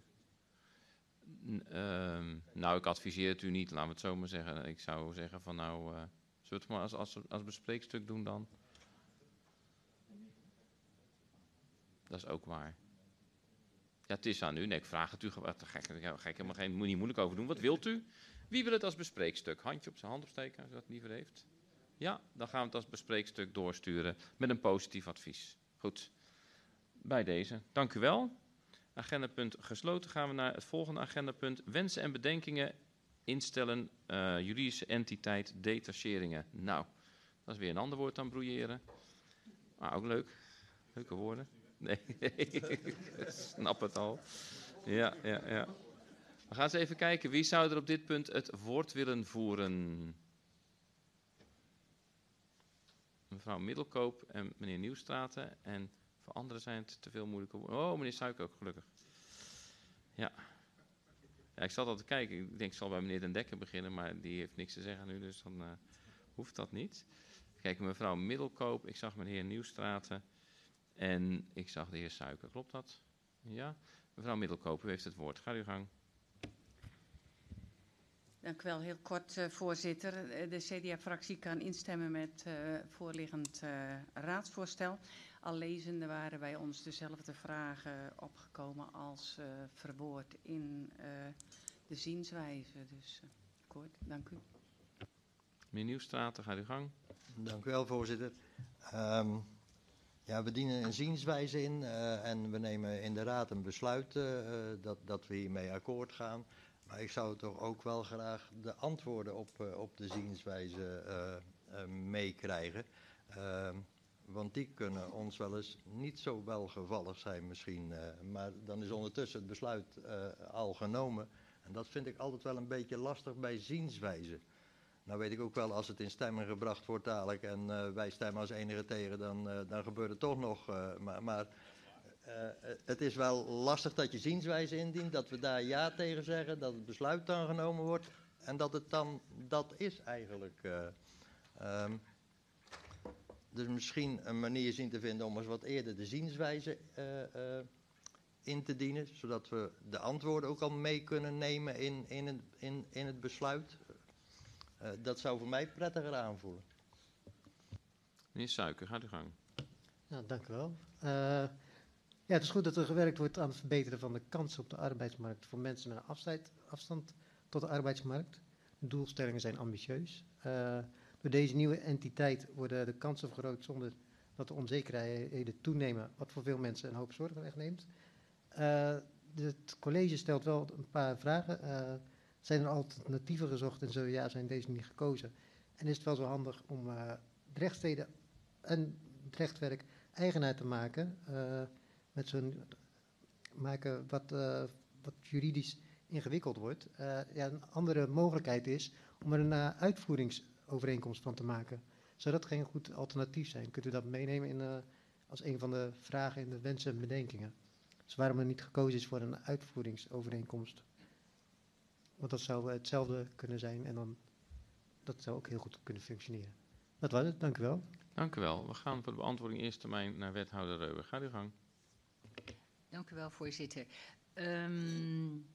N uh, nou, ik adviseer het u niet, laten we het zo maar zeggen. Ik zou zeggen van nou, uh, zullen we het maar als, als, als bespreekstuk doen dan? Dat is ook waar. Ja, het is aan u. Nee, ik vraag het u. Daar ga ik, daar ga ik helemaal geen, niet moeilijk over doen. Wat wilt u? Wie wil het als bespreekstuk? Handje op zijn hand opsteken, als u dat liever heeft. Ja, dan gaan we het als bespreekstuk doorsturen met een positief advies. Goed. Bij deze. Dank u wel. Agendapunt gesloten. Gaan we naar het volgende agendapunt. Wensen en bedenkingen instellen. Uh, juridische entiteit detacheringen. Nou, dat is weer een ander woord dan broeiëren. Maar ook leuk. Leuke woorden. Nee, ik snap het al. Ja, ja, ja. We gaan eens even kijken. Wie zou er op dit punt het woord willen voeren? Mevrouw Middelkoop en meneer Nieuwstraten. En voor anderen zijn het te veel moeilijke woorden. Oh, meneer Suik ook, gelukkig. Ja. Ja, ik zat al te kijken. Ik denk, ik zal bij meneer Den Dekker beginnen, maar die heeft niks te zeggen nu, dus dan uh, hoeft dat niet. Kijk, mevrouw Middelkoop. Ik zag meneer Nieuwstraten. En ik zag de heer Suiker. Klopt dat? Ja. Mevrouw Middelkoop, u heeft het woord. Ga uw gang. Dank u wel. Heel kort, uh, voorzitter. De C D A-fractie kan instemmen met uh, voorliggend uh, raadsvoorstel. Al lezende waren bij ons dezelfde vragen opgekomen als uh, verwoord in uh, de zienswijze. Dus uh, kort, dank u. Meneer Nieuwstraten, ga uw gang. Dank u wel, voorzitter. Um, ja, we dienen een zienswijze in uh, en we nemen in de raad een besluit uh, dat, dat we hiermee akkoord gaan. Maar ik zou toch ook wel graag de antwoorden op, uh, op de zienswijze uh, uh, meekrijgen. Uh, want die kunnen ons wel eens niet zo welgevallig zijn misschien. Uh, maar dan is ondertussen het besluit uh, al genomen. En dat vind ik altijd wel een beetje lastig bij zienswijze. Nou weet ik ook wel, als het in stemming gebracht wordt dadelijk en uh, wij stemmen als enige tegen, dan, uh, dan gebeurt het toch nog. Uh, maar maar uh, het is wel lastig dat je zienswijze indient, dat we daar ja tegen zeggen, dat het besluit dan genomen wordt en dat het dan dat is eigenlijk. Uh, um, dus misschien een manier zien te vinden om eens wat eerder de zienswijze uh, uh, in te dienen, zodat we de antwoorden ook al mee kunnen nemen in, in, het, in, in het besluit. Uh, dat zou voor mij prettiger aanvoelen. Meneer Suiker, gaat uw gang. Nou, dank u wel. Uh, ja, het is goed dat er gewerkt wordt aan het verbeteren van de kansen op de arbeidsmarkt voor mensen met een afstand, afstand tot de arbeidsmarkt. De doelstellingen zijn ambitieus. Uh, door deze nieuwe entiteit worden de kansen vergroot zonder dat de onzekerheden toenemen, wat voor veel mensen een hoop zorgen wegneemt. Uh, het college stelt wel een paar vragen. Uh, Zijn er alternatieven gezocht en zo ja, zijn deze niet gekozen? En is het wel zo handig om uh, de rechtssteden en het rechtwerk eigenaar te maken, uh, met zo'n maken wat, uh, wat juridisch ingewikkeld wordt? Uh, ja, een andere mogelijkheid is om er een uh, uitvoeringsovereenkomst van te maken. Zou dat geen goed alternatief zijn? Kunt u dat meenemen in, uh, als een van de vragen in de wensen en bedenkingen? Dus waarom er niet gekozen is voor een uitvoeringsovereenkomst? Want dat zou hetzelfde kunnen zijn en dan dat zou ook heel goed kunnen functioneren. Dat was het, dank u wel. Dank u wel. We gaan voor de beantwoording eerst termijn naar wethouder Reuber. Ga uw gang. Dank u wel, voorzitter. Um,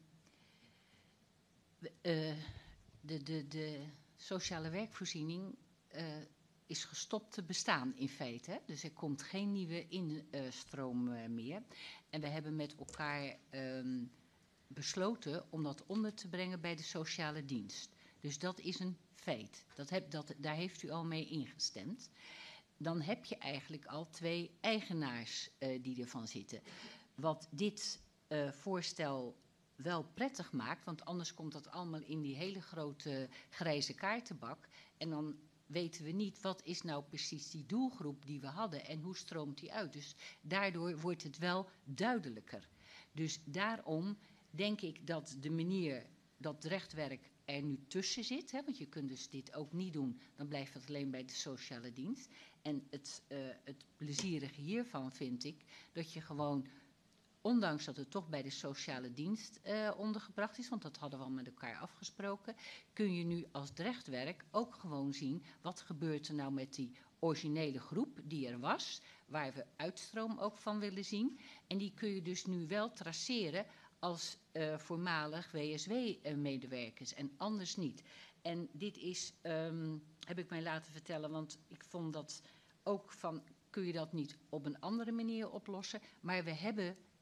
uh, de, de, de sociale werkvoorziening uh, is gestopt te bestaan in feite. Hè? Dus er komt geen nieuwe instroom uh, meer. En we hebben met elkaar Um, besloten om dat onder te brengen bij de sociale dienst. Dus dat is een feit. Dat heb, dat, daar heeft u al mee ingestemd. Dan heb je eigenlijk al twee eigenaars uh, die ervan zitten. Wat dit uh, voorstel wel prettig maakt, want anders komt dat allemaal in die hele grote grijze kaartenbak. En dan weten we niet wat is nou precies die doelgroep die we hadden en hoe stroomt die uit. Dus daardoor wordt het wel duidelijker. Dus daarom denk ik dat de manier dat het rechtwerk er nu tussen zit, hè, want je kunt dus dit ook niet doen, dan blijft het alleen bij de sociale dienst. En het, uh, het plezierige hiervan vind ik dat je gewoon, ondanks dat het toch bij de sociale dienst uh, ondergebracht is, want dat hadden we al met elkaar afgesproken, kun je nu als rechtwerk ook gewoon zien wat gebeurt er nou met die originele groep die er was, waar we uitstroom ook van willen zien. En die kun je dus nu wel traceren als uh, voormalig W S W-medewerkers en anders niet. En dit is, um, heb ik mij laten vertellen, want ik vond dat ook van, kun je dat niet op een andere manier oplossen? Maar we hebben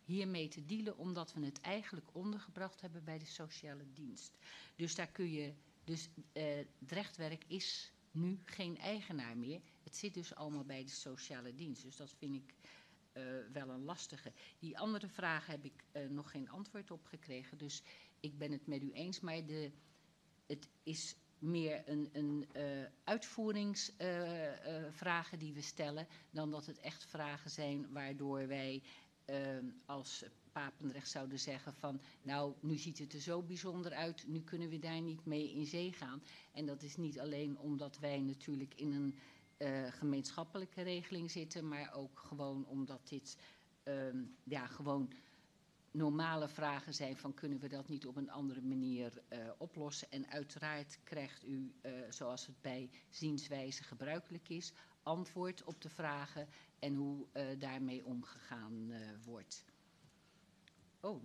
hiermee te dealen, omdat we het eigenlijk ondergebracht hebben bij de sociale dienst. Dus daar kun je, dus uh, Drechtwerk is nu geen eigenaar meer. Het zit dus allemaal bij de sociale dienst. Dus dat vind ik uh, wel een lastige. Die andere vragen heb ik uh, nog geen antwoord op gekregen. Dus ik ben het met u eens. Maar de, het is meer een, een uh, uitvoeringsvragen uh, uh, die we stellen, dan dat het echt vragen zijn waardoor wij uh, als Papendrecht zouden zeggen van, nou, nu ziet het er zo bijzonder uit, nu kunnen we daar niet mee in zee gaan. En dat is niet alleen omdat wij natuurlijk in een uh, gemeenschappelijke regeling zitten, maar ook gewoon omdat dit um, ja, gewoon normale vragen zijn van, kunnen we dat niet op een andere manier uh, oplossen. En uiteraard krijgt u, uh, zoals het bij zienswijze gebruikelijk is, antwoord op de vragen en hoe uh, daarmee omgegaan uh, wordt. Oh.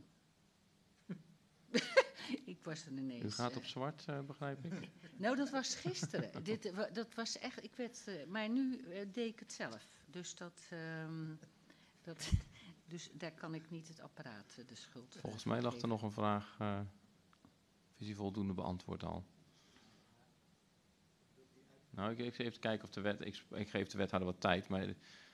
Ik was er ineens. U gaat op zwart, uh, begrijp ik? Nou, dat was gisteren. Dit, uh, dat was echt, ik werd, uh, maar nu uh, deed ik het zelf. Dus dat, um, dat dus daar kan ik niet het apparaat uh, de schuld. Volgens mij lag er nog een vraag. Uh, is die voldoende beantwoord al? Nou, ik, ik even kijken of de wet. Ik, ik geef de wethouder wat tijd, maar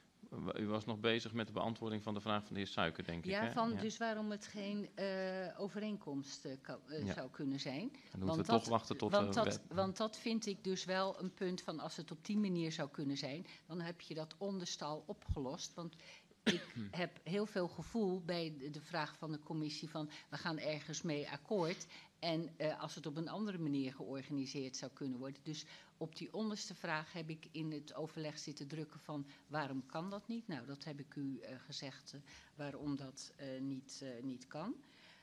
u was nog bezig met de beantwoording van de vraag van de heer Suiker, denk ja, ik. Hè? Van, ja, dus waarom het geen uh, overeenkomst uh, kan, uh, ja. zou kunnen zijn. Dan moeten want we dat, toch wachten tot want de dat, wet. Want dat vind ik dus wel een punt van, als het op die manier zou kunnen zijn, dan heb je dat onderstal opgelost. Want ik heb heel veel gevoel bij de, de vraag van de commissie van, we gaan ergens mee akkoord. En uh, als het op een andere manier georganiseerd zou kunnen worden. Dus op die onderste vraag heb ik in het overleg zitten drukken van, waarom kan dat niet? Nou, dat heb ik u uh, gezegd, uh, waarom dat uh, niet, uh, niet kan.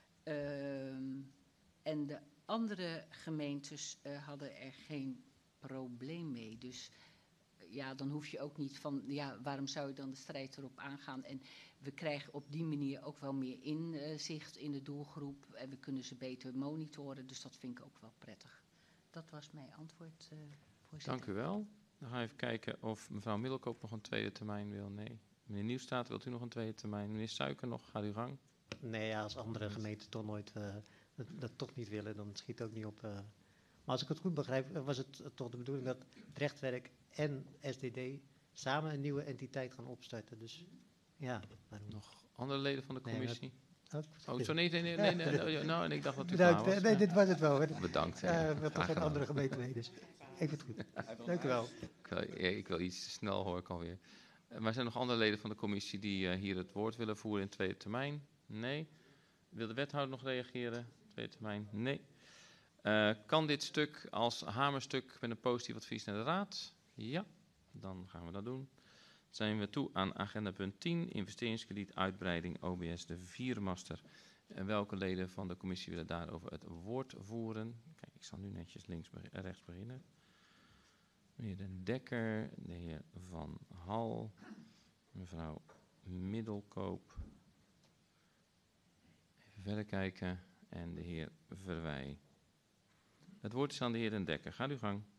Uh, en de andere gemeentes uh, hadden er geen probleem mee. Dus uh, ja, dan hoef je ook niet van, ja, waarom zou je dan de strijd erop aangaan? En we krijgen op die manier ook wel meer inzicht in de doelgroep. En we kunnen ze beter monitoren, dus dat vind ik ook wel prettig. Dat was mijn antwoord, uh, voorzitter. Dank u wel. Dan gaan we even kijken of mevrouw Middelkoop nog een tweede termijn wil. Nee. Meneer Nieuwstaat, wilt u nog een tweede termijn? Meneer Suiker nog, gaat u gang. Nee, ja, als andere gemeenten toch nooit uh, dat, dat toch niet willen, dan schiet het ook niet op. Uh. Maar als ik het goed begrijp, was het toch de bedoeling dat Drechtwerk en S D D samen een nieuwe entiteit gaan opstarten. Dus ja. Waarom? Nog andere leden van de commissie? Nee, maar, oh, zo nee, nee, nee, nee, nee, nee, nee, nou, en ik dacht dat u Bedankt, klaar was. nee, dit was het wel. Bedankt. Uh, we hebben toch geen andere gemeente mee, dus ik vind het goed. Dank u wel. Ik wil, ik wil iets te snel, hoor ik alweer. Maar zijn er nog andere leden van de commissie die uh, hier het woord willen voeren in tweede termijn? Nee. Wil de wethouder nog reageren? Tweede termijn? Nee. Uh, kan dit stuk als hamerstuk met een positief advies naar de raad? Ja, dan gaan we dat doen. Zijn we toe aan agenda punt tien, investeringskrediet, uitbreiding, O B S, de viermaster. En welke leden van de commissie willen daarover het woord voeren? Kijk, ik zal nu netjes links be- rechts beginnen. Meneer De Dekker, de heer Van Hal, mevrouw Middelkoop. Even verder kijken. En de heer Verwij. Het woord is aan de heer De Dekker. Gaat uw gang.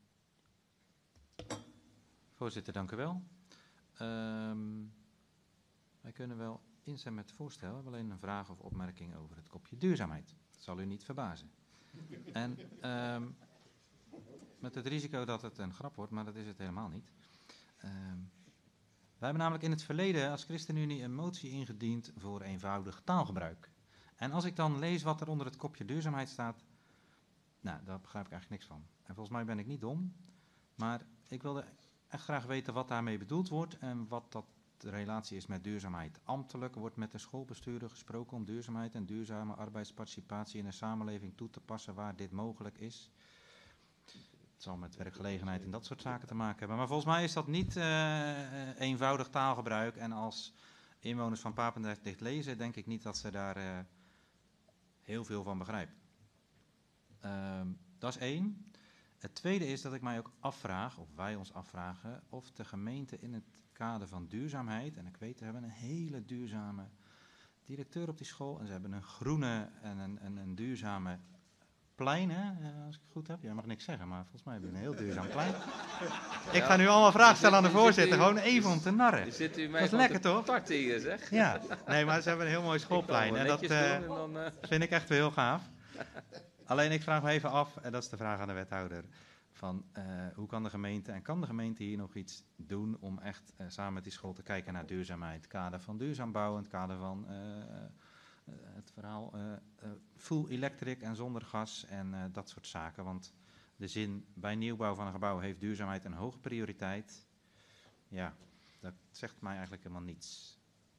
Voorzitter, dank u wel. Um, wij kunnen wel instemmen met het voorstel. We hebben alleen een vraag of opmerking over het kopje duurzaamheid. Dat zal u niet verbazen. En um, met het risico dat het een grap wordt, maar dat is het helemaal niet. Um, wij hebben namelijk in het verleden als ChristenUnie een motie ingediend voor eenvoudig taalgebruik. En als ik dan lees wat er onder het kopje duurzaamheid staat, nou, daar begrijp ik eigenlijk niks van. En volgens mij ben ik niet dom, maar ik wilde echt graag weten wat daarmee bedoeld wordt en wat dat de relatie is met duurzaamheid. Ambtelijk wordt met de schoolbestuurder gesproken om duurzaamheid en duurzame arbeidsparticipatie in de samenleving toe te passen waar dit mogelijk is. Het zal met werkgelegenheid en dat soort zaken te maken hebben. Maar volgens mij is dat niet uh, eenvoudig taalgebruik. En als inwoners van Papendrecht dit lezen, denk ik niet dat ze daar uh, heel veel van begrijpen. Uh, dat is één. Het tweede is dat ik mij ook afvraag, of wij ons afvragen, of de gemeente in het kader van duurzaamheid, en ik weet, we hebben een hele duurzame directeur op die school, en ze hebben een groene en een, een, een duurzame plein, hè? Uh, als ik het goed heb. Jij mag niks zeggen, maar volgens mij heb je een heel duurzaam plein. Ik ga nu allemaal vragen stellen aan de voorzitter, gewoon even om te narren. Zit u mij dat is lekker, toch? Tarten hier, zeg. Ja, nee, maar ze hebben een heel mooi schoolplein. En dat uh, en dan, uh... vind ik echt heel gaaf. Alleen ik vraag me even af, en dat is de vraag aan de wethouder, van uh, hoe kan de gemeente, en kan de gemeente hier nog iets doen om echt uh, samen met die school te kijken naar duurzaamheid? Het kader van duurzaam bouwen, het kader van uh, uh, het verhaal uh, uh, full electric en zonder gas en uh, dat soort zaken. Want de zin bij nieuwbouw van een gebouw heeft duurzaamheid een hoge prioriteit. Ja, dat zegt mij eigenlijk helemaal niets.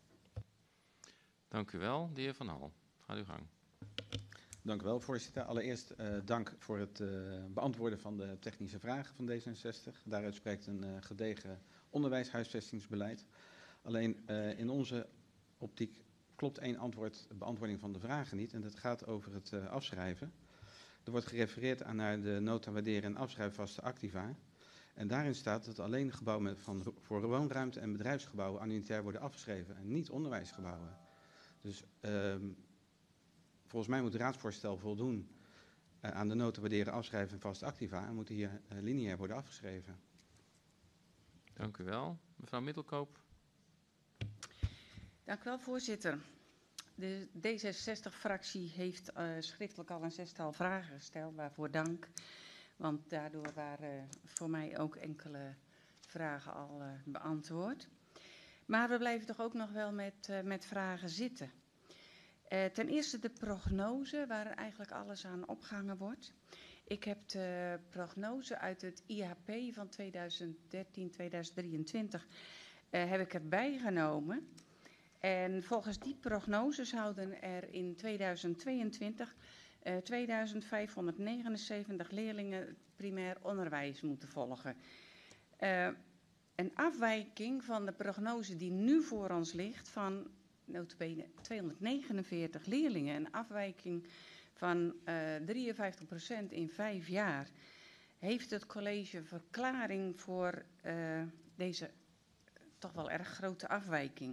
Dank u wel, de heer Van Hal. Ga uw gang. Dank u wel, voorzitter. Allereerst uh, dank voor het uh, beantwoorden van de technische vragen van D zesenzestig. Daaruit spreekt een uh, gedegen onderwijshuisvestingsbeleid. Alleen uh, in onze optiek klopt één antwoord, beantwoording van de vragen niet. En dat gaat over het uh, afschrijven. Er wordt gerefereerd aan naar de nota waarderen en afschrijven vaste activa. En daarin staat dat alleen gebouwen met van, voor woonruimte en bedrijfsgebouwen annuitair worden afgeschreven en niet onderwijsgebouwen. Dus uh, volgens mij moet het raadsvoorstel voldoen uh, aan de nota waarderen, afschrijven en vaste activa en moeten hier uh, lineair worden afgeschreven. Dank u wel. Mevrouw Middelkoop. Dank u wel, voorzitter. De D zesenzestig-fractie heeft uh, schriftelijk al een zestal vragen gesteld, waarvoor dank. Want daardoor waren voor mij ook enkele vragen al uh, beantwoord. Maar we blijven toch ook nog wel met, uh, met vragen zitten. Uh, ten eerste de prognose, waar eigenlijk alles aan opgehangen wordt. Ik heb de prognose uit het I H P van tweeduizend dertien tweeduizend drieëntwintig uh, heb ik erbij genomen. En volgens die prognose zouden er in tweeduizend tweeëntwintig uh, tweeduizend vijfhonderdnegenenzeventig leerlingen het primair onderwijs moeten volgen. Uh, een afwijking van de prognose die nu voor ons ligt van nota bene tweehonderdnegenenveertig leerlingen. Een afwijking van uh, drieënvijftig procent in vijf jaar. Heeft het college verklaring voor uh, deze toch wel erg grote afwijking?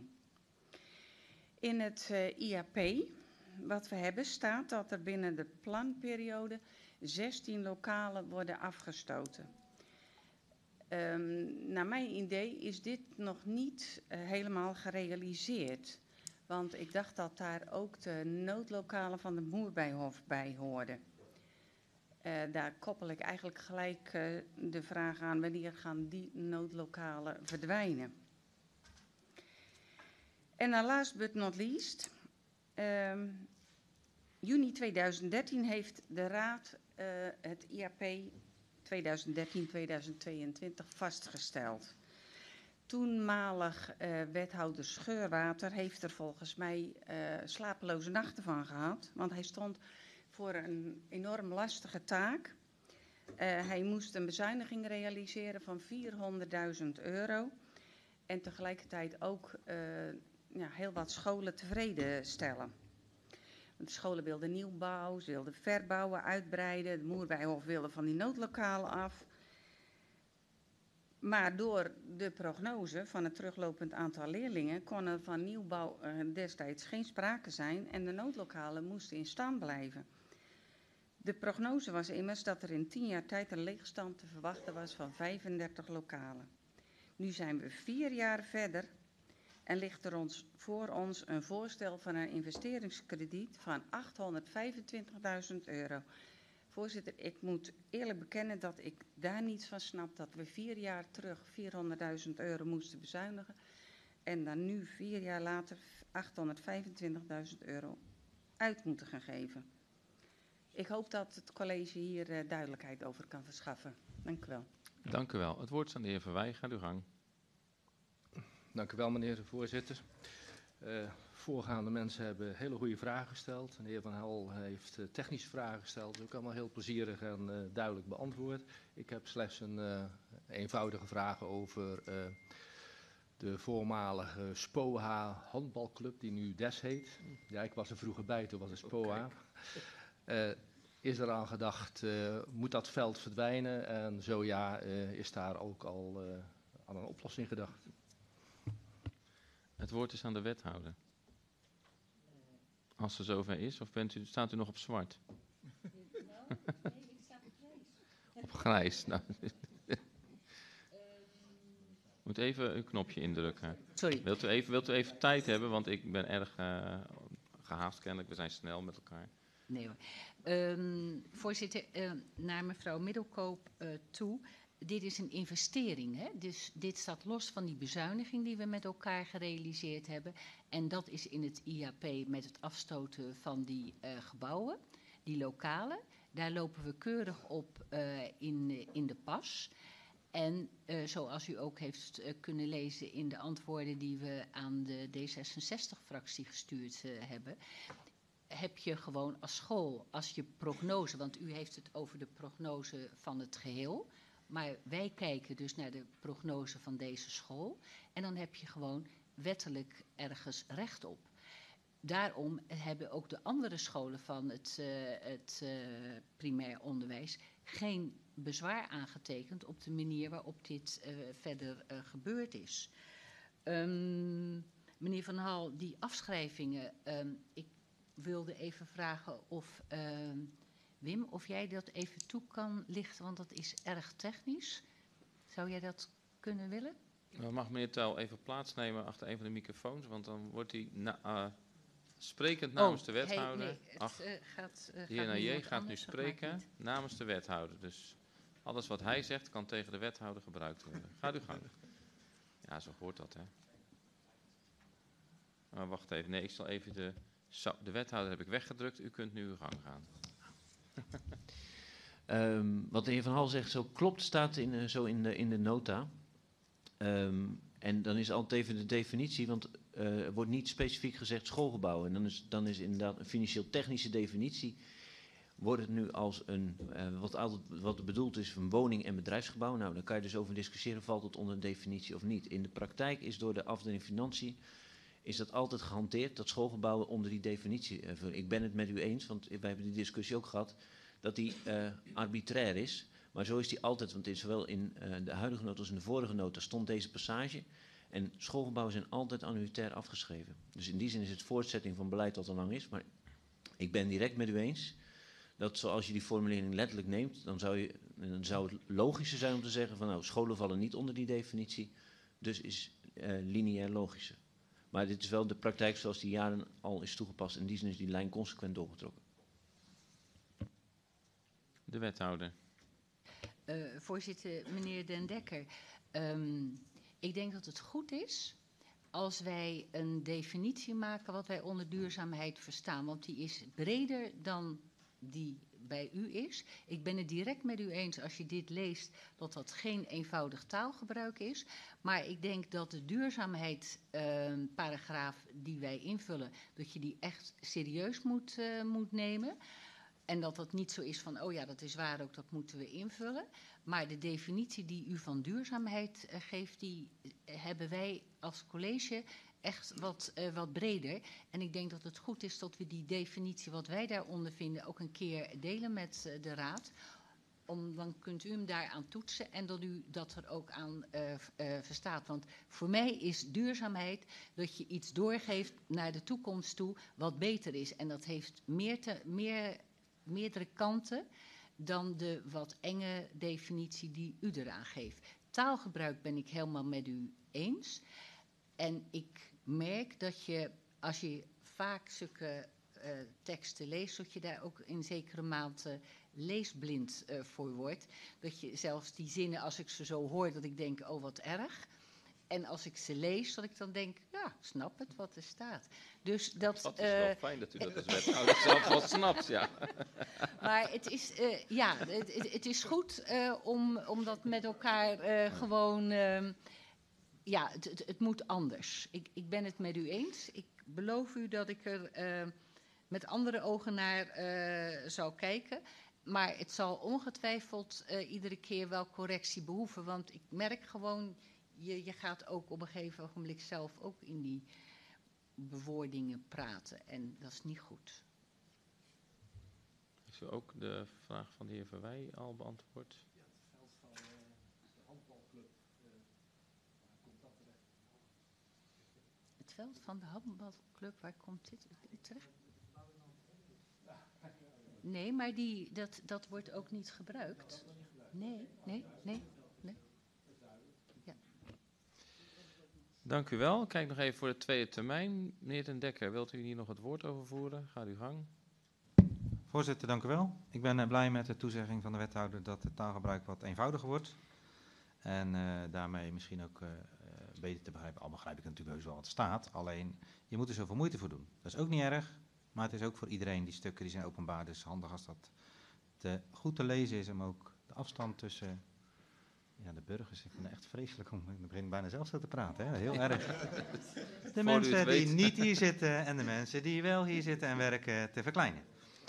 In het uh, I H P wat we hebben staat dat er binnen de planperiode zestien lokalen worden afgestoten. Um, naar mijn idee is dit nog niet uh, helemaal gerealiseerd. Want ik dacht dat daar ook de noodlokalen van de Moerbijhof bij hoorden. Uh, daar koppel ik eigenlijk gelijk uh, de vraag aan wanneer gaan die noodlokalen verdwijnen. En dan last but not least, um, juni tweeduizend dertien heeft de Raad uh, het I H P tweeduizend dertien tweeduizend tweeëntwintig vastgesteld. Toenmalig uh, wethouder Scheurwater heeft er volgens mij uh, slapeloze nachten van gehad, want hij stond voor een enorm lastige taak. Uh, hij moest een bezuiniging realiseren van vierhonderdduizend euro en tegelijkertijd ook uh, ja, heel wat scholen tevreden stellen. De scholen wilden nieuwbouw, ze wilden verbouwen, uitbreiden. De Moerbijhof wilde van die noodlokalen af. Maar door de prognose van het teruglopend aantal leerlingen kon er van nieuwbouw uh, destijds geen sprake zijn en de noodlokalen moesten in stand blijven. De prognose was immers dat er in tien jaar tijd een leegstand te verwachten was van vijfendertig lokalen. Nu zijn we vier jaar verder en ligt er ons, voor ons een voorstel van een investeringskrediet van achthonderdvijfentwintigduizend euro. Voorzitter, ik moet eerlijk bekennen dat ik daar niets van snap dat we vier jaar terug vierhonderdduizend euro moesten bezuinigen en dan nu vier jaar later achthonderdvijfentwintigduizend euro uit moeten gaan geven. Ik hoop dat het college hier uh, duidelijkheid over kan verschaffen. Dank u wel. Dank u wel. Het woord is aan de heer Verwij. Ga uw gang. Dank u wel, meneer de voorzitter. Uh, voorgaande mensen hebben hele goede vragen gesteld. De heer Van Hal heeft uh, technische vragen gesteld, ook allemaal heel plezierig en uh, duidelijk beantwoord. Ik heb slechts een uh, eenvoudige vraag over uh, de voormalige SPOA handbalclub, die nu D E S heet. Ja, ik was er vroeger bij, toen was het SPOA. Uh, is er aan gedacht, uh, moet dat veld verdwijnen? En zo ja, uh, is daar ook al uh, aan een oplossing gedacht? Het woord is aan de wethouder. Als er zover is, of bent u, staat u nog op zwart? Op grijs. Nou. Moet even een knopje indrukken. Sorry. Wilt u even, wilt u even tijd hebben, want ik ben erg uh, gehaast kennelijk. We zijn snel met elkaar. Nee hoor. Um, voorzitter, uh, naar mevrouw Middelkoop uh, toe. Dit is een investering, hè? Dus dit staat los van die bezuiniging die we met elkaar gerealiseerd hebben. En dat is in het I A P met het afstoten van die uh, gebouwen, die lokalen. Daar lopen we keurig op uh, in, in de pas. En uh, zoals u ook heeft uh, kunnen lezen in de antwoorden die we aan de D zesenzestig-fractie gestuurd uh, hebben, heb je gewoon als school, als je prognose, want u heeft het over de prognose van het geheel, maar wij kijken dus naar de prognose van deze school en dan heb je gewoon wettelijk ergens recht op. Daarom hebben ook de andere scholen van het, uh, het uh, primair onderwijs geen bezwaar aangetekend op de manier waarop dit uh, verder uh, gebeurd is. Um, meneer Van Hal, die afschrijvingen, um, ik wilde even vragen of uh, Wim, of jij dat even toe kan lichten, want dat is erg technisch. Zou jij dat kunnen willen? Nou, mag meneer Tuil even plaatsnemen achter een van de microfoons, want dan wordt hij na, uh, sprekend namens oh, de wethouder. Hey, nee, het, Ach, uh, gaat, uh, de heer Naillet gaat nu anders, spreken namens de wethouder. Dus alles wat hij zegt kan tegen de wethouder gebruikt worden. Gaat u gang. Ja, zo hoort dat, hè. Maar wacht even, nee, ik zal even de... Zo, de wethouder heb ik weggedrukt, u kunt nu uw gang gaan. um, wat de heer Van Hal zegt, zo klopt, staat in, uh, zo in de, in de nota. Um, en dan is altijd even de definitie, want uh, er wordt niet specifiek gezegd schoolgebouw. En dan is, dan is inderdaad een financieel-technische definitie. Wordt het nu als een, uh, wat, altijd, wat bedoeld is, een woning- en bedrijfsgebouw. Nou, dan kan je dus over discussiëren, valt het onder een definitie of niet. In de praktijk is door de afdeling Financiën is dat altijd gehanteerd, dat schoolgebouwen onder die definitie uh, vullen. Ik ben het met u eens, want wij hebben die discussie ook gehad, dat die uh, arbitrair is. Maar zo is die altijd, want in, zowel in uh, de huidige nota als in de vorige nota stond deze passage. En schoolgebouwen zijn altijd annuitair afgeschreven. Dus in die zin is het voortzetting van beleid dat al lang is. Maar ik ben direct met u eens dat zoals je die formulering letterlijk neemt, dan zou, je, dan zou het logischer zijn om te zeggen van nou, scholen vallen niet onder die definitie, dus is uh, lineair logischer. Maar dit is wel de praktijk zoals die jaren al is toegepast. In die zin is die lijn consequent doorgetrokken. De wethouder. Uh, voorzitter, meneer Den Dekker. Um, ik denk dat het goed is als wij een definitie maken wat wij onder duurzaamheid verstaan. Want die is breder dan die bij u is. Ik ben het direct met u eens als je dit leest dat dat geen eenvoudig taalgebruik is. Maar ik denk dat de duurzaamheidsparagraaf uh, die wij invullen, dat je die echt serieus moet, uh, moet nemen. En dat dat niet zo is van, oh ja, dat is waar ook, dat moeten we invullen. Maar de definitie die u van duurzaamheid uh, geeft, die uh, hebben wij als college echt wat, uh, wat breder. En ik denk dat het goed is dat we die definitie wat wij daaronder vinden ook een keer delen met uh, de raad. Om, dan kunt u hem daaraan toetsen en dat u dat er ook aan uh, uh, verstaat. Want voor mij is duurzaamheid dat je iets doorgeeft naar de toekomst toe wat beter is. En dat heeft meer te, meer, meerdere kanten dan de wat enge definitie die u eraan geeft. Taalgebruik ben ik helemaal met u eens. En ik merk dat je, als je vaak zulke uh, teksten leest, dat je daar ook in zekere mate leesblind uh, voor wordt. Dat je zelfs die zinnen, als ik ze zo hoor, dat ik denk, oh wat erg. En als ik ze lees, dat ik dan denk, ja, ik snap het wat er staat. Dus dat, dat is wel uh, fijn dat u dat als wethouder zelf wel snapt, ja. Maar het is, uh, ja, het, het, het is goed uh, om, om dat met elkaar uh, gewoon... Uh, ja, het, het, het moet anders. Ik, ik ben het met u eens. Ik beloof u dat ik er uh, met andere ogen naar uh, zal kijken. Maar het zal ongetwijfeld uh, iedere keer wel correctie behoeven. Want ik merk gewoon, je, je gaat ook op een gegeven ogenblik zelf ook in die bewoordingen praten. En dat is niet goed. Heeft u ook de vraag van de heer Verwij al beantwoord? Ja, het veld van uh, de handbalclub. Uh, waar komt dat terecht? Het veld van de handbalclub, waar komt dit terecht? Nee, maar die, dat, dat wordt ook niet gebruikt. Nee, nee, nee, nee. Ja. Dank u wel. Kijk nog even voor de tweede termijn. Meneer Den Dekker, wilt u hier nog het woord over voeren? Gaat uw gang. Voorzitter, dank u wel. Ik ben uh, blij met de toezegging van de wethouder dat het taalgebruik wat eenvoudiger wordt. En uh, daarmee misschien ook uh, beter te begrijpen. Al begrijp ik natuurlijk heus wel wat er staat. Alleen, je moet er zoveel moeite voor doen. Dat is ook niet erg. Maar het is ook voor iedereen, die stukken die zijn openbaar. Dus handig als dat te, goed te lezen is. Om ook de afstand tussen ja, de burgers. Ik vind het echt vreselijk om. Ik begin bijna zelf zo te praten. Hè? Heel erg. De mensen die niet hier zitten en de mensen die wel hier zitten en werken te verkleinen.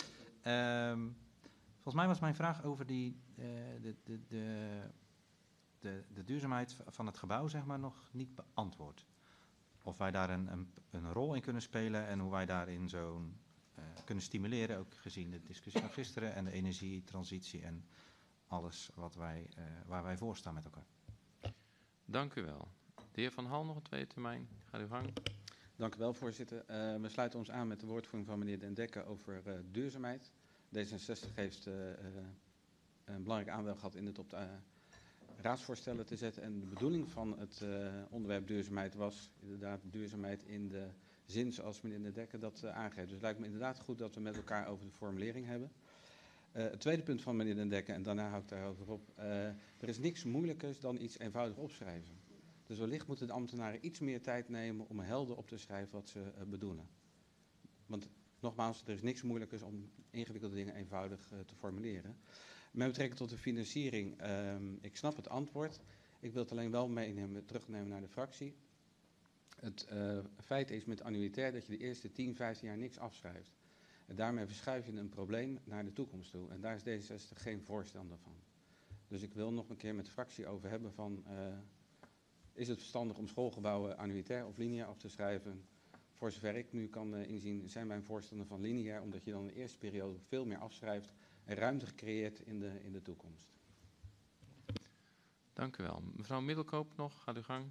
Um, volgens mij was mijn vraag over die, uh, de, de, de, de, de duurzaamheid van het gebouw zeg maar, nog niet beantwoord. Of wij daar een, een, een rol in kunnen spelen en hoe wij daarin zo'n uh, kunnen stimuleren. Ook gezien de discussie van gisteren en de energietransitie en alles wat wij, uh, waar wij voor staan met elkaar. Dank u wel. De heer Van Hal nog een tweede termijn. Ga uw gang. Dank u wel, voorzitter. Uh, we sluiten ons aan met de woordvoering van meneer Den Dekker over uh, duurzaamheid. D zesenzestig heeft uh, uh, een belangrijke aandeel gehad in het op de uh, raadsvoorstellen te zetten. En de bedoeling van het uh, onderwerp duurzaamheid was inderdaad duurzaamheid in de zin zoals meneer Den Dekker dat uh, aangeeft. Dus het lijkt me inderdaad goed dat we met elkaar over de formulering hebben. Uh, het tweede punt van meneer Den Dekker, en daarna hou ik daarover op. Uh, er is niks moeilijkers dan iets eenvoudig opschrijven. Dus wellicht moeten de ambtenaren iets meer tijd nemen om helder op te schrijven wat ze uh, bedoelen. Want nogmaals, er is niks moeilijkers om ingewikkelde dingen eenvoudig uh, te formuleren. Met betrekking tot de financiering, uh, ik snap het antwoord. Ik wil het alleen wel meenemen, terugnemen naar de fractie. Het uh, feit is met annuïtair dat je de eerste tien, vijftien jaar niks afschrijft. En daarmee verschuif je een probleem naar de toekomst toe. En daar is D zesenzestig geen voorstander van. Dus ik wil nog een keer met de fractie over hebben van... Uh, is het verstandig om schoolgebouwen annuïtair of lineair af te schrijven? Voor zover ik nu kan uh, inzien, zijn mijn voorstander van lineair, omdat je dan in de eerste periode veel meer afschrijft en ruimte gecreëerd in de, in de toekomst. Dank u wel. Mevrouw Middelkoop nog, gaat uw gang.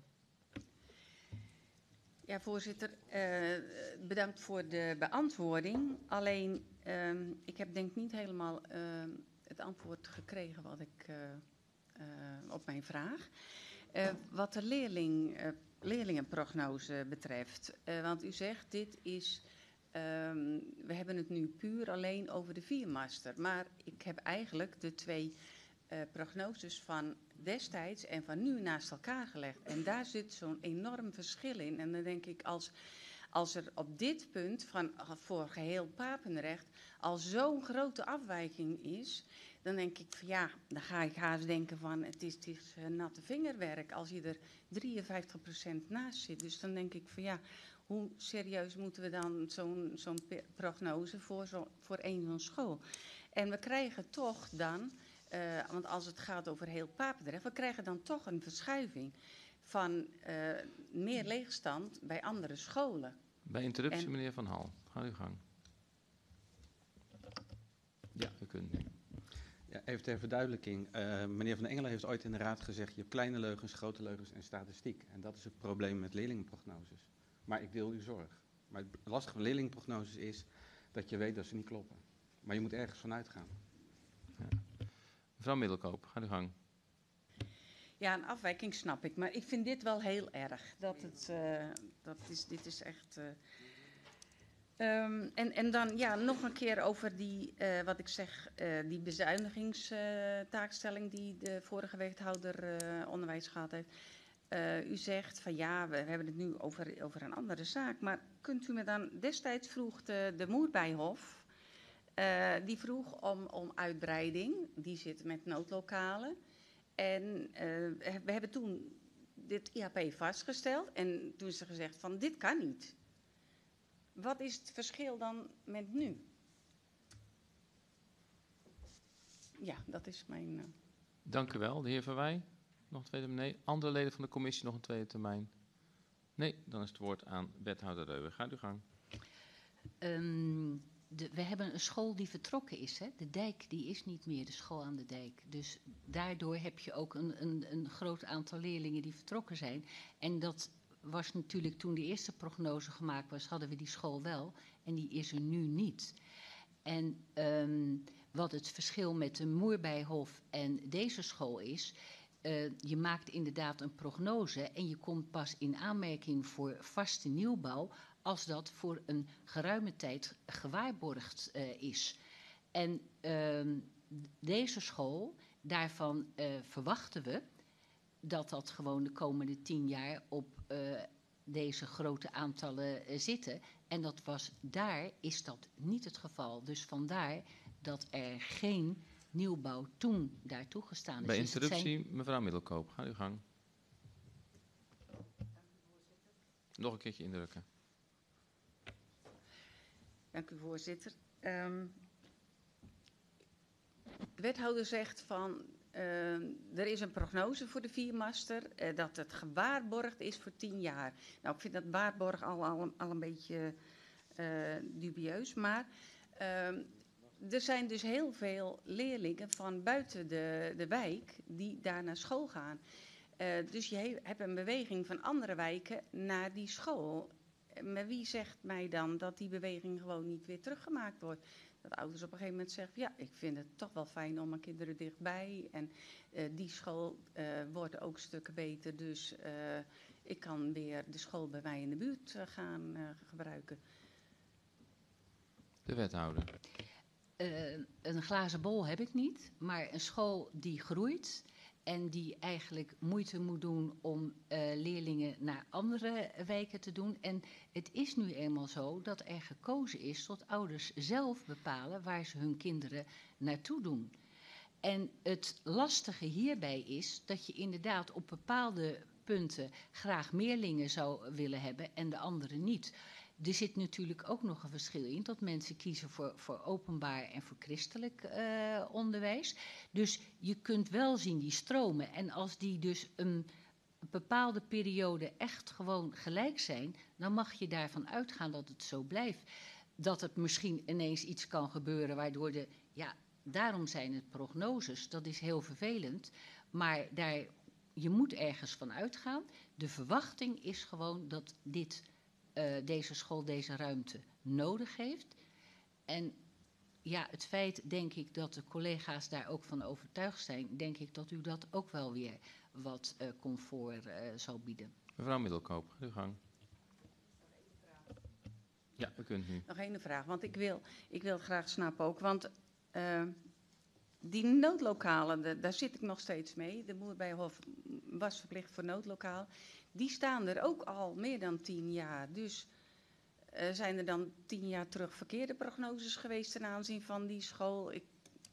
Ja, voorzitter, uh, bedankt voor de beantwoording. Alleen, uh, ik heb denk niet helemaal uh, het antwoord gekregen wat ik uh, uh, op mijn vraag. Uh, wat de leerling, uh, leerlingenprognose betreft, uh, want u zegt dit is, um, we hebben het nu puur alleen over de viermaster, maar ik heb eigenlijk de twee uh, prognoses van destijds en van nu naast elkaar gelegd en daar zit zo'n enorm verschil in en dan denk ik als, als er op dit punt van voor geheel Papendrecht al zo'n grote afwijking is, dan denk ik van ja, dan ga ik haast denken van het is, het is uh, natte vingerwerk als je er drieënvijftig procent naast zit. Dus dan denk ik van ja, hoe serieus moeten we dan zo'n zo'n prognose voor, zo, voor één zo'n school? En we krijgen toch dan, uh, want als het gaat over heel Papendrecht, we krijgen dan toch een verschuiving van uh, meer leegstand bij andere scholen. Bij interruptie, en, meneer Van Hal. Ga uw gang. Ja, u kunt nu. Ja, even ter verduidelijking. Uh, meneer Van Engelen heeft ooit in de raad gezegd... je hebt kleine leugens, grote leugens en statistiek. En dat is het probleem met leerlingenprognoses. Maar ik deel uw zorg. Maar het lastige van leerlingenprognoses is... dat je weet dat ze niet kloppen. Maar je moet ergens van uitgaan. Ja. Mevrouw Middelkoop, ga uw gang. Ja, een afwijking snap ik. Maar ik vind dit wel heel erg. Dat het, uh, dat is, dit is echt... Uh, Um, en, en dan ja, nog een keer over die, uh, wat ik zeg, uh, die bezuinigingstaakstelling uh, die de vorige wethouder uh, onderwijs gehad heeft. Uh, u zegt van ja, we hebben het nu over, over een andere zaak. Maar kunt u me dan, destijds vroeg de, de Moerbijhof, uh, die vroeg om, om uitbreiding. Die zit met noodlokalen. En uh, we hebben toen dit I H P vastgesteld. En toen is er gezegd van dit kan niet. Wat is het verschil dan met nu? Ja, dat is mijn... Uh... Dank u wel. De heer Verwij, nog een tweede termijn. Nee. Andere leden van de commissie nog een tweede termijn? Nee, dan is het woord aan wethouder Reuwer. Gaat uw gang. Um, de, we hebben een school die vertrokken is. Hè? De dijk die is niet meer de school aan de dijk. Dus daardoor heb je ook een, een, een groot aantal leerlingen die vertrokken zijn. En dat... was natuurlijk toen de eerste prognose gemaakt was, hadden we die school wel. En die is er nu niet. En um, wat het verschil met de Moerbijhof en deze school is, uh, je maakt inderdaad een prognose en je komt pas in aanmerking voor vaste nieuwbouw als dat voor een geruime tijd gewaarborgd uh, is. En um, deze school, daarvan uh, verwachten we dat dat gewoon de komende tien jaar op uh, deze grote aantallen uh, zitten. En dat was, daar is dat niet het geval. Dus vandaar dat er geen nieuwbouw toen daar toegestaan is. Bij Dus het interruptie, zijn... mevrouw Middelkoop, ga uw gang. Nog een keertje indrukken. Dank u, voorzitter. Um, de wethouder zegt van, uh, er is een prognose voor de viermaster, uh, dat het gewaarborgd is voor tien jaar. Nou, ik vind dat waarborg al, al, al een beetje uh, dubieus, maar uh, er zijn dus heel veel leerlingen van buiten de, de wijk die daar naar school gaan. Uh, dus je he, hebt een beweging van andere wijken naar die school. Maar wie zegt mij dan dat die beweging gewoon niet weer teruggemaakt wordt? Dat ouders op een gegeven moment zeggen, ja, ik vind het toch wel fijn om mijn kinderen dichtbij. En uh, die school uh, wordt ook stukken beter, dus uh, ik kan weer de school bij mij in de buurt uh, gaan uh, gebruiken. De wethouder. Uh, een glazen bol heb ik niet, maar een school die groeit en die eigenlijk moeite moet doen om uh, leerlingen naar andere wijken te doen. En het is nu eenmaal zo dat er gekozen is tot ouders zelf bepalen waar ze hun kinderen naartoe doen. En het lastige hierbij is dat je inderdaad op bepaalde punten graag meerlingen zou willen hebben en de andere niet. Er zit natuurlijk ook nog een verschil in dat mensen kiezen voor, voor openbaar en voor christelijk uh, onderwijs. Dus je kunt wel zien die stromen. En als die dus een bepaalde periode echt gewoon gelijk zijn, dan mag je daarvan uitgaan dat het zo blijft. Dat het misschien ineens iets kan gebeuren waardoor de... Ja, daarom zijn het prognoses, dat is heel vervelend. Maar daar, je moet ergens van uitgaan. De verwachting is gewoon dat dit... Uh, deze school deze ruimte nodig heeft. En ja, het feit, denk ik, dat de collega's daar ook van overtuigd zijn, denk ik dat u dat ook wel weer wat uh, comfort uh, zal bieden. Mevrouw Middelkoop, uw gang. Ja, u kunt nu. Nog één vraag, want ik wil, ik wil het graag snappen ook, want uh, die noodlokalen, de, daar zit ik nog steeds mee. De Moerbijhof was verplicht voor noodlokaal. Die staan er ook al meer dan tien jaar. Dus uh, zijn er dan tien jaar terug verkeerde prognoses geweest ten aanzien van die school? Ik...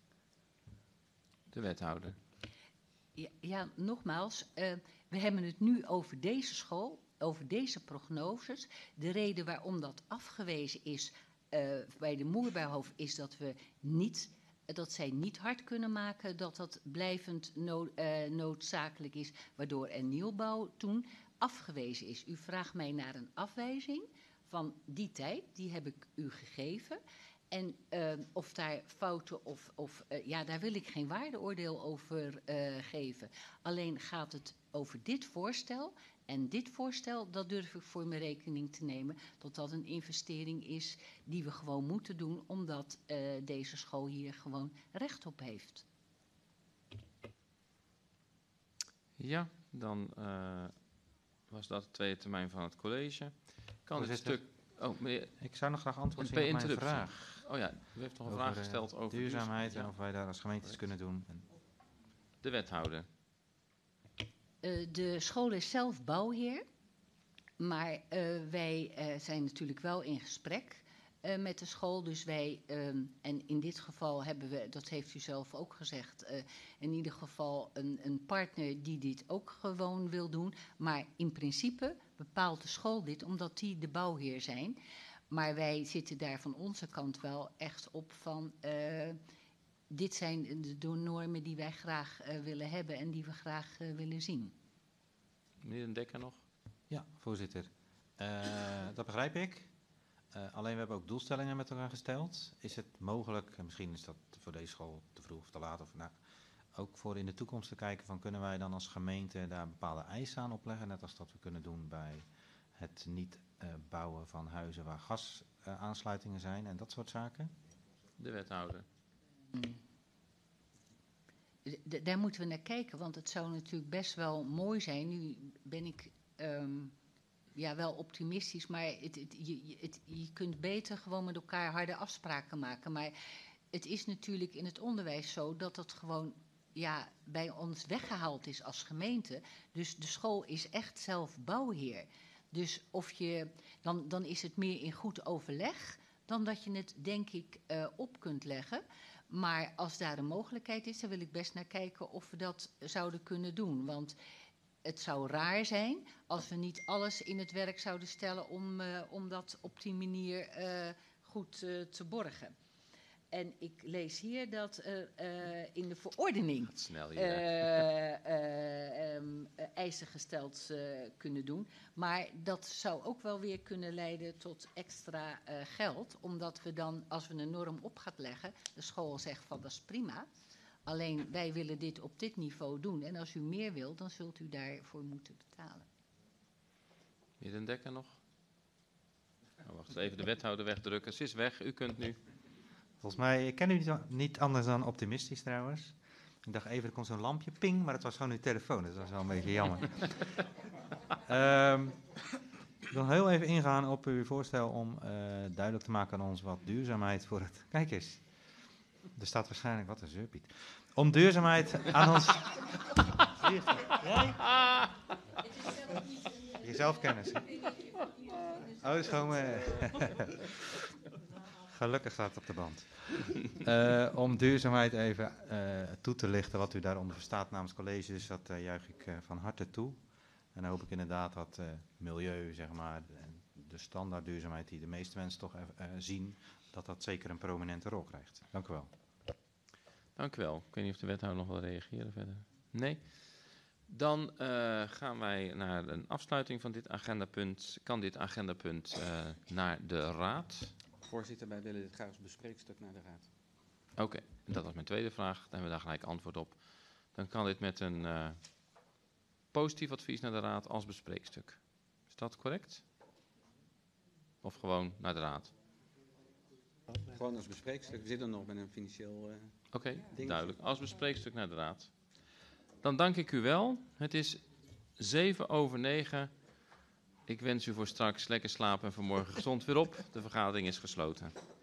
De wethouder. Ja, ja nogmaals, uh, we hebben het nu over deze school, over deze prognoses. De reden waarom dat afgewezen is uh, bij de Moerbijhof is dat we niet... dat zij niet hard kunnen maken dat dat blijvend nood, uh, noodzakelijk is, waardoor er nieuwbouw toen afgewezen is. U vraagt mij naar een afwijzing van die tijd, die heb ik u gegeven. En uh, of daar fouten of, of uh, ja, daar wil ik geen waardeoordeel over uh, geven. Alleen gaat het over dit voorstel. En dit voorstel, dat durf ik voor mijn rekening te nemen, dat dat een investering is die we gewoon moeten doen, omdat uh, deze school hier gewoon recht op heeft. Ja, dan uh, was dat de tweede termijn van het college. Kan het stuk... Oh, meneer, ik zou nog graag antwoord zien op mijn vraag. Oh ja, u heeft nog een over vraag gesteld over duurzaamheid en ja. of wij daar als gemeentes ja. kunnen doen. De wethouder. Uh, de school is zelf bouwheer, maar uh, wij uh, zijn natuurlijk wel in gesprek uh, met de school. Dus wij, um, en in dit geval hebben we, dat heeft u zelf ook gezegd, uh, in ieder geval een, een partner die dit ook gewoon wil doen. Maar in principe bepaalt de school dit omdat die de bouwheer zijn. Maar wij zitten daar van onze kant wel echt op van... Uh, dit zijn de, de normen die wij graag uh, willen hebben en die we graag uh, willen zien. Meneer Den Dekker nog? Ja, voorzitter. Uh, dat begrijp ik. Uh, alleen we hebben ook doelstellingen met elkaar gesteld. Is het mogelijk, en misschien is dat voor deze school te vroeg of te laat, of nou, ook voor in de toekomst te kijken van kunnen wij dan als gemeente daar bepaalde eisen aan opleggen, net als dat we kunnen doen bij het niet uh, bouwen van huizen waar gasaansluitingen uh, zijn en dat soort zaken? De wethouder. D- daar moeten we naar kijken, want het zou natuurlijk best wel mooi zijn. Nu ben ik um, ja, wel optimistisch, maar het, het, je, het, je kunt beter gewoon met elkaar harde afspraken maken. Maar het is natuurlijk in het onderwijs zo dat het gewoon ja, bij ons weggehaald is als gemeente. Dus de school is echt zelf bouwheer. Dus of je, dan, dan is het meer in goed overleg dan dat je het, denk ik, uh, op kunt leggen. Maar als daar een mogelijkheid is, dan wil ik best naar kijken of we dat zouden kunnen doen. Want het zou raar zijn als we niet alles in het werk zouden stellen om, uh, om dat op die manier uh, goed uh, te borgen. En ik lees hier dat uh, uh, in de verordening snel hier, uh, uh, um, uh, eisen gesteld uh, kunnen doen. Maar dat zou ook wel weer kunnen leiden tot extra uh, geld. Omdat we dan, als we een norm op gaan leggen, de school zegt van dat is prima. Alleen wij willen dit op dit niveau doen. En als u meer wilt, dan zult u daarvoor moeten betalen. Meneer Den Dekker nog? Oh, wacht even, de wethouder wegdrukken. Ze is weg, u kunt nu. Volgens mij, ik ken u niet, niet anders dan optimistisch trouwens. Ik dacht even, er komt zo'n lampje, ping, maar het was gewoon uw telefoon. Dat was wel een beetje jammer. um, ik wil heel even ingaan op uw voorstel om uh, duidelijk te maken aan ons wat duurzaamheid voor het... Kijk eens, er staat waarschijnlijk, wat een zeurpiet. Om duurzaamheid aan ons... Jij? Jezelf kennis. Oh, dat is gewoon... Uh, Gelukkig staat het op de band. Uh, om duurzaamheid even uh, toe te lichten wat u daaronder verstaat namens colleges, dat uh, juich ik uh, van harte toe. En dan hoop ik inderdaad dat uh, milieu, zeg maar, de standaard duurzaamheid die de meeste mensen toch uh, zien, dat dat zeker een prominente rol krijgt. Dank u wel. Dank u wel. Ik weet niet of de wethouder nog wil reageren verder. Nee? Dan uh, gaan wij naar een afsluiting van dit agendapunt. Kan dit agendapunt uh, naar de raad? Voorzitter, wij willen dit graag als bespreekstuk naar de raad. Oké, okay, dat was mijn tweede vraag. Dan hebben we daar gelijk antwoord op. Dan kan dit met een uh, positief advies naar de raad als bespreekstuk. Is dat correct? Of gewoon naar de raad? Gewoon als bespreekstuk. We zitten nog met een financieel uh, Oké, okay, duidelijk. Als bespreekstuk naar de raad. Dan dank ik u wel. Het is zeven over negen. Ik wens u voor straks lekker slapen en vanmorgen gezond weer op. De vergadering is gesloten.